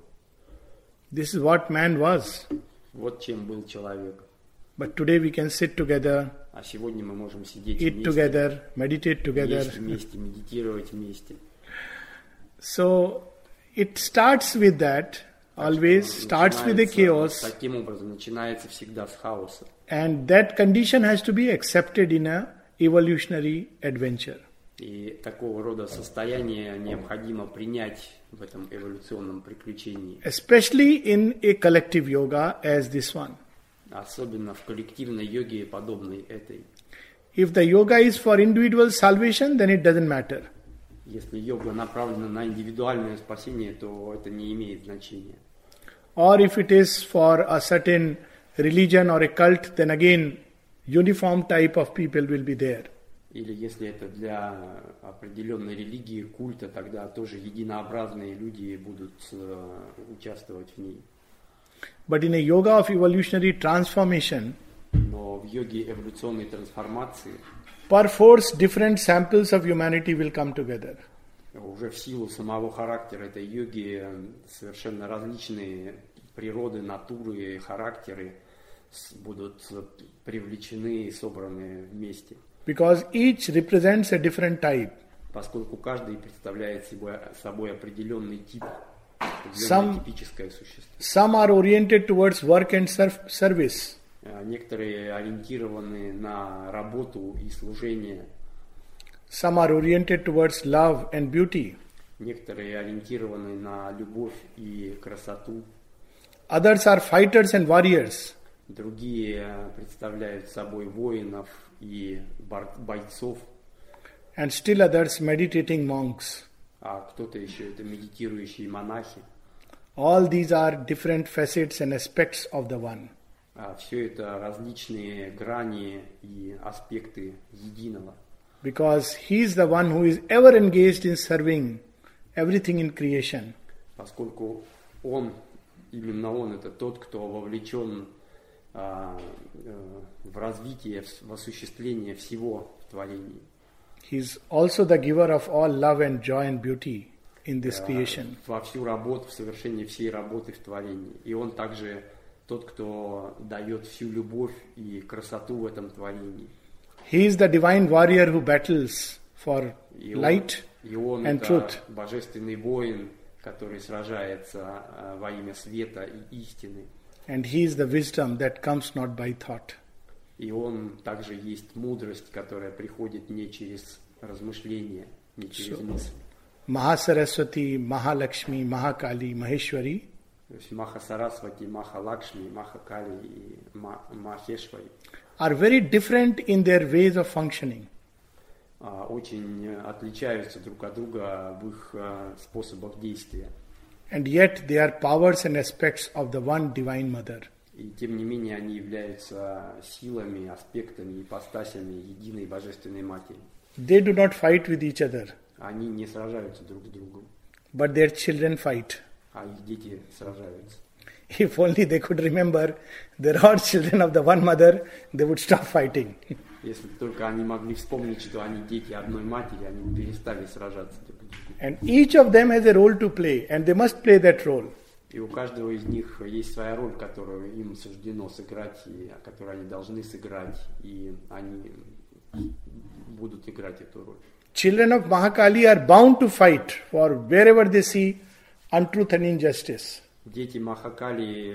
This is what man was. Вот чем был человек. But today we can sit together, А сегодня мы можем сидеть eat вместе, together, meditate together. есть вместе, медитировать вместе. So it starts with that, always starts with the Начинается chaos, Таким образом, начинается всегда с хаоса. and that condition has to be accepted in a evolutionary adventure. И такого рода состояние необходимо принять в этом эволюционном приключении. Especially in a collective yoga as this one. Особенно в коллективной йоге, подобной этой. If the yoga is for individual salvation, then it doesn't matter. Если йога направлена на индивидуальное спасение, то это не имеет значения. Or if it is for a certain religion or a cult, then again, uniform type of people will be there. Или если это для определенной религии, культа, тогда тоже единообразные люди будут э, участвовать в ней. But in a yoga of evolutionary transformation, Но в йоге эволюционной трансформации perforce different samples of humanity will come together. уже в силу самого характера этой йоги э, совершенно различные природы, натуры, характеры с- будут э, привлечены и собраны вместе. Because each represents a different type. Поскольку каждый представляет собой, собой определенный тип, Сам- определенное типическое существо. Some are oriented towards work and serv- service. А некоторые ориентированы на работу и служение, Some are oriented towards love and beauty. некоторые ориентированы на любовь и красоту, Others are fighters and warriors. другие представляют собой воинов и бор- бойцов, And still others meditating monks. а кто-то еще это медитирующие монахи. All these are different facets and aspects of the one. А все это различные грани и аспекты единого. Because he is the one who is ever engaged in serving everything in creation. Поскольку он, именно он, это тот, кто вовлечен а, в развитии, в осуществлении всего в творении. He is also the giver of all love and joy and beauty in this creation. Во всю работу, в совершении всей работы в творении. И Он также тот, кто дает всю любовь и красоту в этом творении. He is the divine warrior who battles for И он, light и он and это truth. божественный воин, который сражается во имя света и истины. And he is the wisdom that comes not by thought. И он также есть мудрость, которая приходит не через размышления, не через So, мысли. Mahasaraswati, Mahalakshmi, Mahakali, Maheshwari То есть Маха Сарасвати, Маха Лакшми, Маха Кали и Ма- Махешвари are very different in their ways of functioning. а, очень отличаются друг от друга в их а, способах действия. And yet they are powers and aspects of the one divine mother. И тем не менее они являются силами, аспектами, ипостасями единой Божественной Матери. They do not fight with each other, Они не сражаются друг с другом, but their children fight. а их дети сражаются. If only they could remember they're all children of the one mother, they would stop fighting. Если бы только они могли вспомнить, что они дети одной матери, они бы перестали сражаться друг с другом. And each of them has a role to play, and they must play that role. И у каждого из них есть своя роль, которую им суждено сыграть, и которую они должны сыграть, и они будут играть эту роль. Children of Mahakali are bound to fight for wherever they see untruth and injustice. Дети Махакали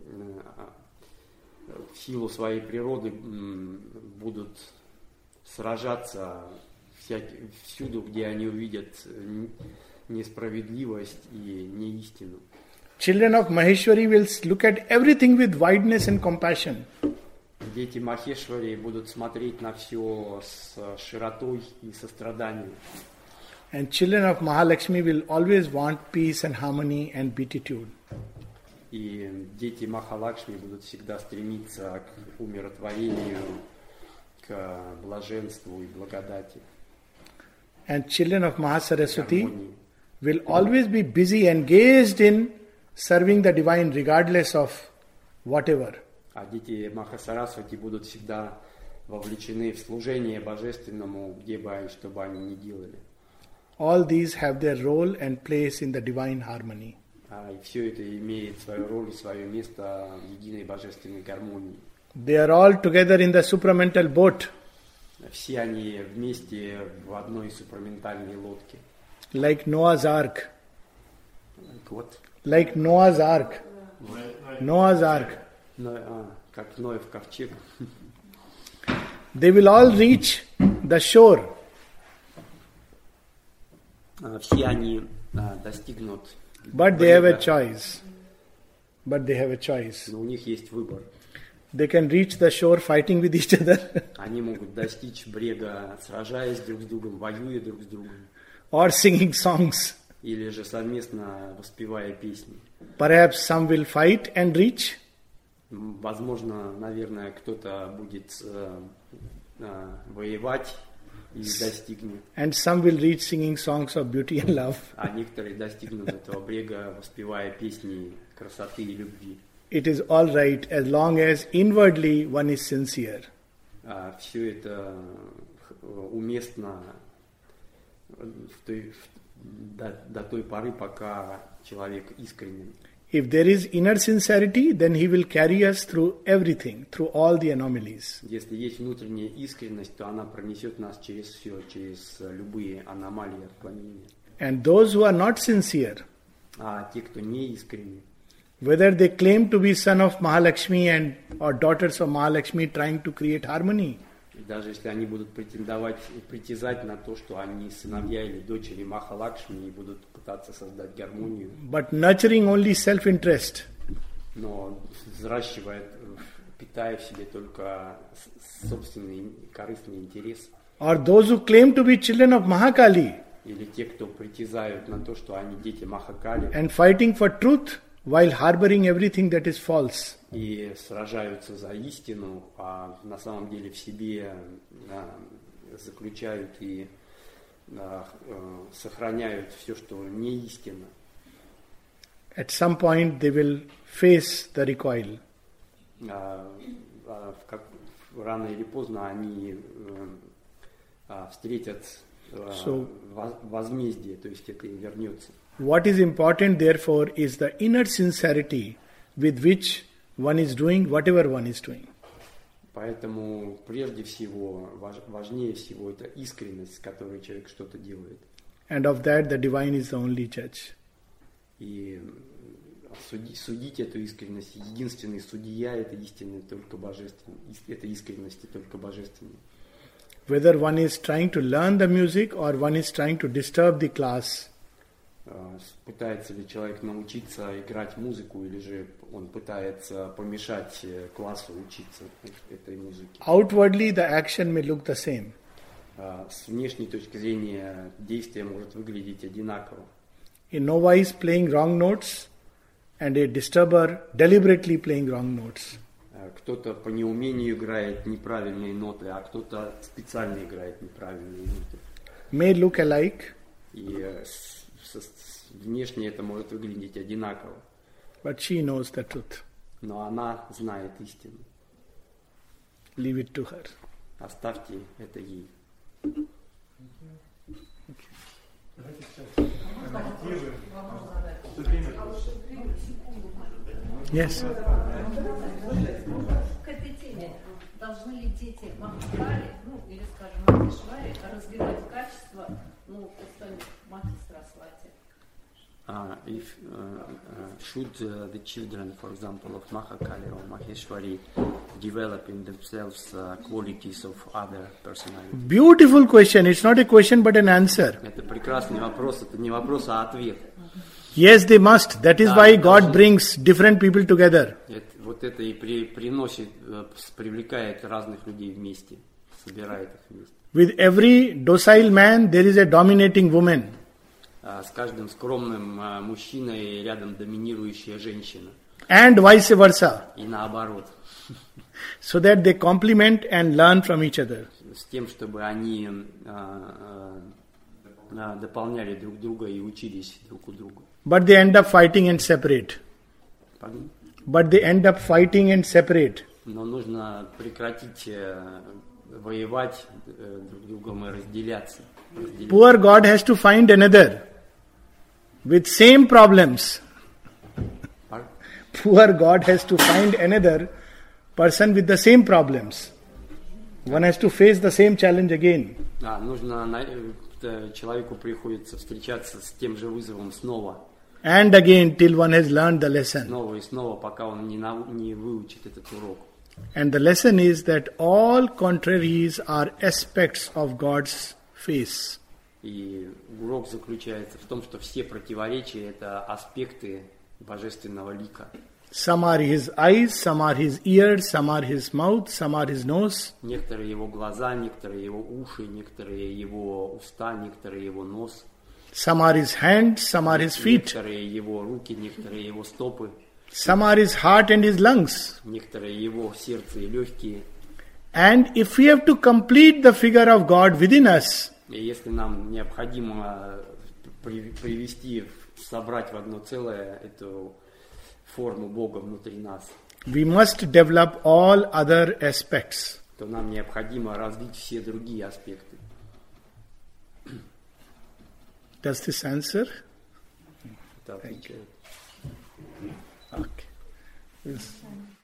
в силу своей природы будут сражаться всюду, где они увидят несправедливость и неистину. Children of Maheshwari will look at everything with wideness and compassion. Дети Махешвари будут смотреть на все с широтой и состраданием. And children of Mahalakshmi will always want peace and harmony and beatitude. И дети Махалакшми будут всегда стремиться к умиротворению, к блаженству и благодати. And children of Mahasaraswati will always be busy, engaged in serving the divine regardless of whatever. А дети Махасарасвати будут всегда вовлечены в служение божественному, где бы и что бы они ни делали. All these have their role and place in the divine harmony. А, и все это имеет свою роль и свое место в единой божественной гармонии. They are all together in the supramental boat, Все они вместе в одной супраментальной лодке. like Noah's Ark. Вот. Like Noah's Ark. Noah's Ark. Но, а, как Ноев ковчег. They will all reach the shore, А, Все они а, достигнут. but they have a брега, choice. But they have a choice. но у них есть выбор. They can reach the shore fighting with each other, Они могут достичь брега, сражаясь друг с другом, воюя друг с другом, or singing songs. или же совместно воспевая песни. Perhaps some will fight and reach, М, Возможно, наверное, кто-то будет э, э, воевать и достигнет, and some will reach singing songs of beauty and love. а некоторые достигнут этого брега, воспевая песни красоты и любви. It is all right as long as inwardly one is sincere. Все это э, уместно в той- в- до, до той поры, пока человек искренен. If there is inner sincerity, then he will carry us through everything, through all the anomalies. Если есть внутренняя искренность, то она пронесет нас через все, через э, любые аномалии, отклонения. And those who are not sincere, А те, кто не искренне, whether they claim to be son of Mahalakshmi and or daughters of Mahalakshmi trying to create harmony, и даже если они будут претендовать и притязать на то, что они сыновья или дочери Махалакшми и будут пытаться создать гармонию, but nurturing only self-interest, но взращивая, э, питая в себе только с- собственный корыстный интерес, or those who claim to be children of Mahakali или те, кто притязают на то, что они дети Махакали, and fighting for truth while harboring everything that is false, и сражаются за истину, а на самом деле в себе а, заключают и а, э, сохраняют все, что не истина. at some point they will face the recoil. а, а, в как, рано или поздно они а, а, встретят а, So- воз- возмездие, то есть это им вернется. What is important, therefore, is the inner sincerity with which one is doing whatever one is doing. Поэтому прежде всего, важ- важнее всего, это искренность, с которой человек что-то делает. And of that, the divine is the only judge. И суди- судить эту искренность, единственный судья, это истинный только божественный, ис- это искренность и только божественный. Whether one is trying to learn the music or one is trying to disturb the class, А, с- Пытается ли человек научиться играть музыку, или же он пытается помешать э, классу учиться э- этой музыке. outwardly the action may look the same. А, С внешней точки зрения действие может выглядеть одинаково. A novice playing wrong notes and a disturber deliberately playing wrong notes. А, Кто-то по неумению играет неправильные ноты, а кто-то специально играет неправильные ноты. May look alike, И э, с- со- с- внешне это может выглядеть одинаково, but she knows the truth. но она знает истину. Leave it to her. Оставьте это ей. Давайте сейчас комментируем. Все время Yes. К этой теме должны ли дети Махакали, ну или, скажем, Махешвари, развивать качество, ну, что-нибудь Махасрасвати? Uh, if uh, uh, should uh, the children, for example, of Mahakali or Maheshwari, develop in themselves uh, qualities of other personalities? Beautiful question. It's not a question but an answer. Это прекрасный вопрос. Это не вопрос, а ответ. Yes, they must. That is why God brings different people together. Это, вот это и при, приносит, э, с- привлекает разных людей вместе, собирает их вместе. With every docile man, there is a dominating woman. А с каждым скромным а, мужчиной рядом доминирующая женщина. And vice versa. И наоборот. So that they complement and learn from each other. С тем, чтобы они а, а, а, дополняли друг друга и учились друг у друга. But they end up fighting and separate. Pardon? But they end up fighting and separate. Но нужно прекратить э, воевать э, друг с другом и разделяться. Разделяться. Poor God has to find another with same problems. Pardon? Poor God has to find another person with the same problems. One has to face the same challenge again. А, нужно на- э, человеку приходится встречаться с тем же вызовом снова, And again till one has learned the lesson. снова и снова, пока он не, нау- не выучит этот урок. And the lesson is that all contraries are aspects of God's face. И урок заключается в том, что все противоречия – это аспекты божественного лика. Some are his eyes, some are his ears, some are his mouth, some are his nose. Некоторые его глаза, некоторые его уши, некоторые его уста, некоторые его нос, Some are his hands, some are his feet, некоторые его руки, некоторые его стопы, some are his heart and his lungs. некоторые его сердце и легкие. And if we have to complete the figure of God within us, И если нам необходимо при- привести, собрать в одно целое эту форму Бога внутри нас, we must develop all other aspects. то нам необходимо развить все другие аспекты. Does this answer? Это отвечает. Okay. Yes.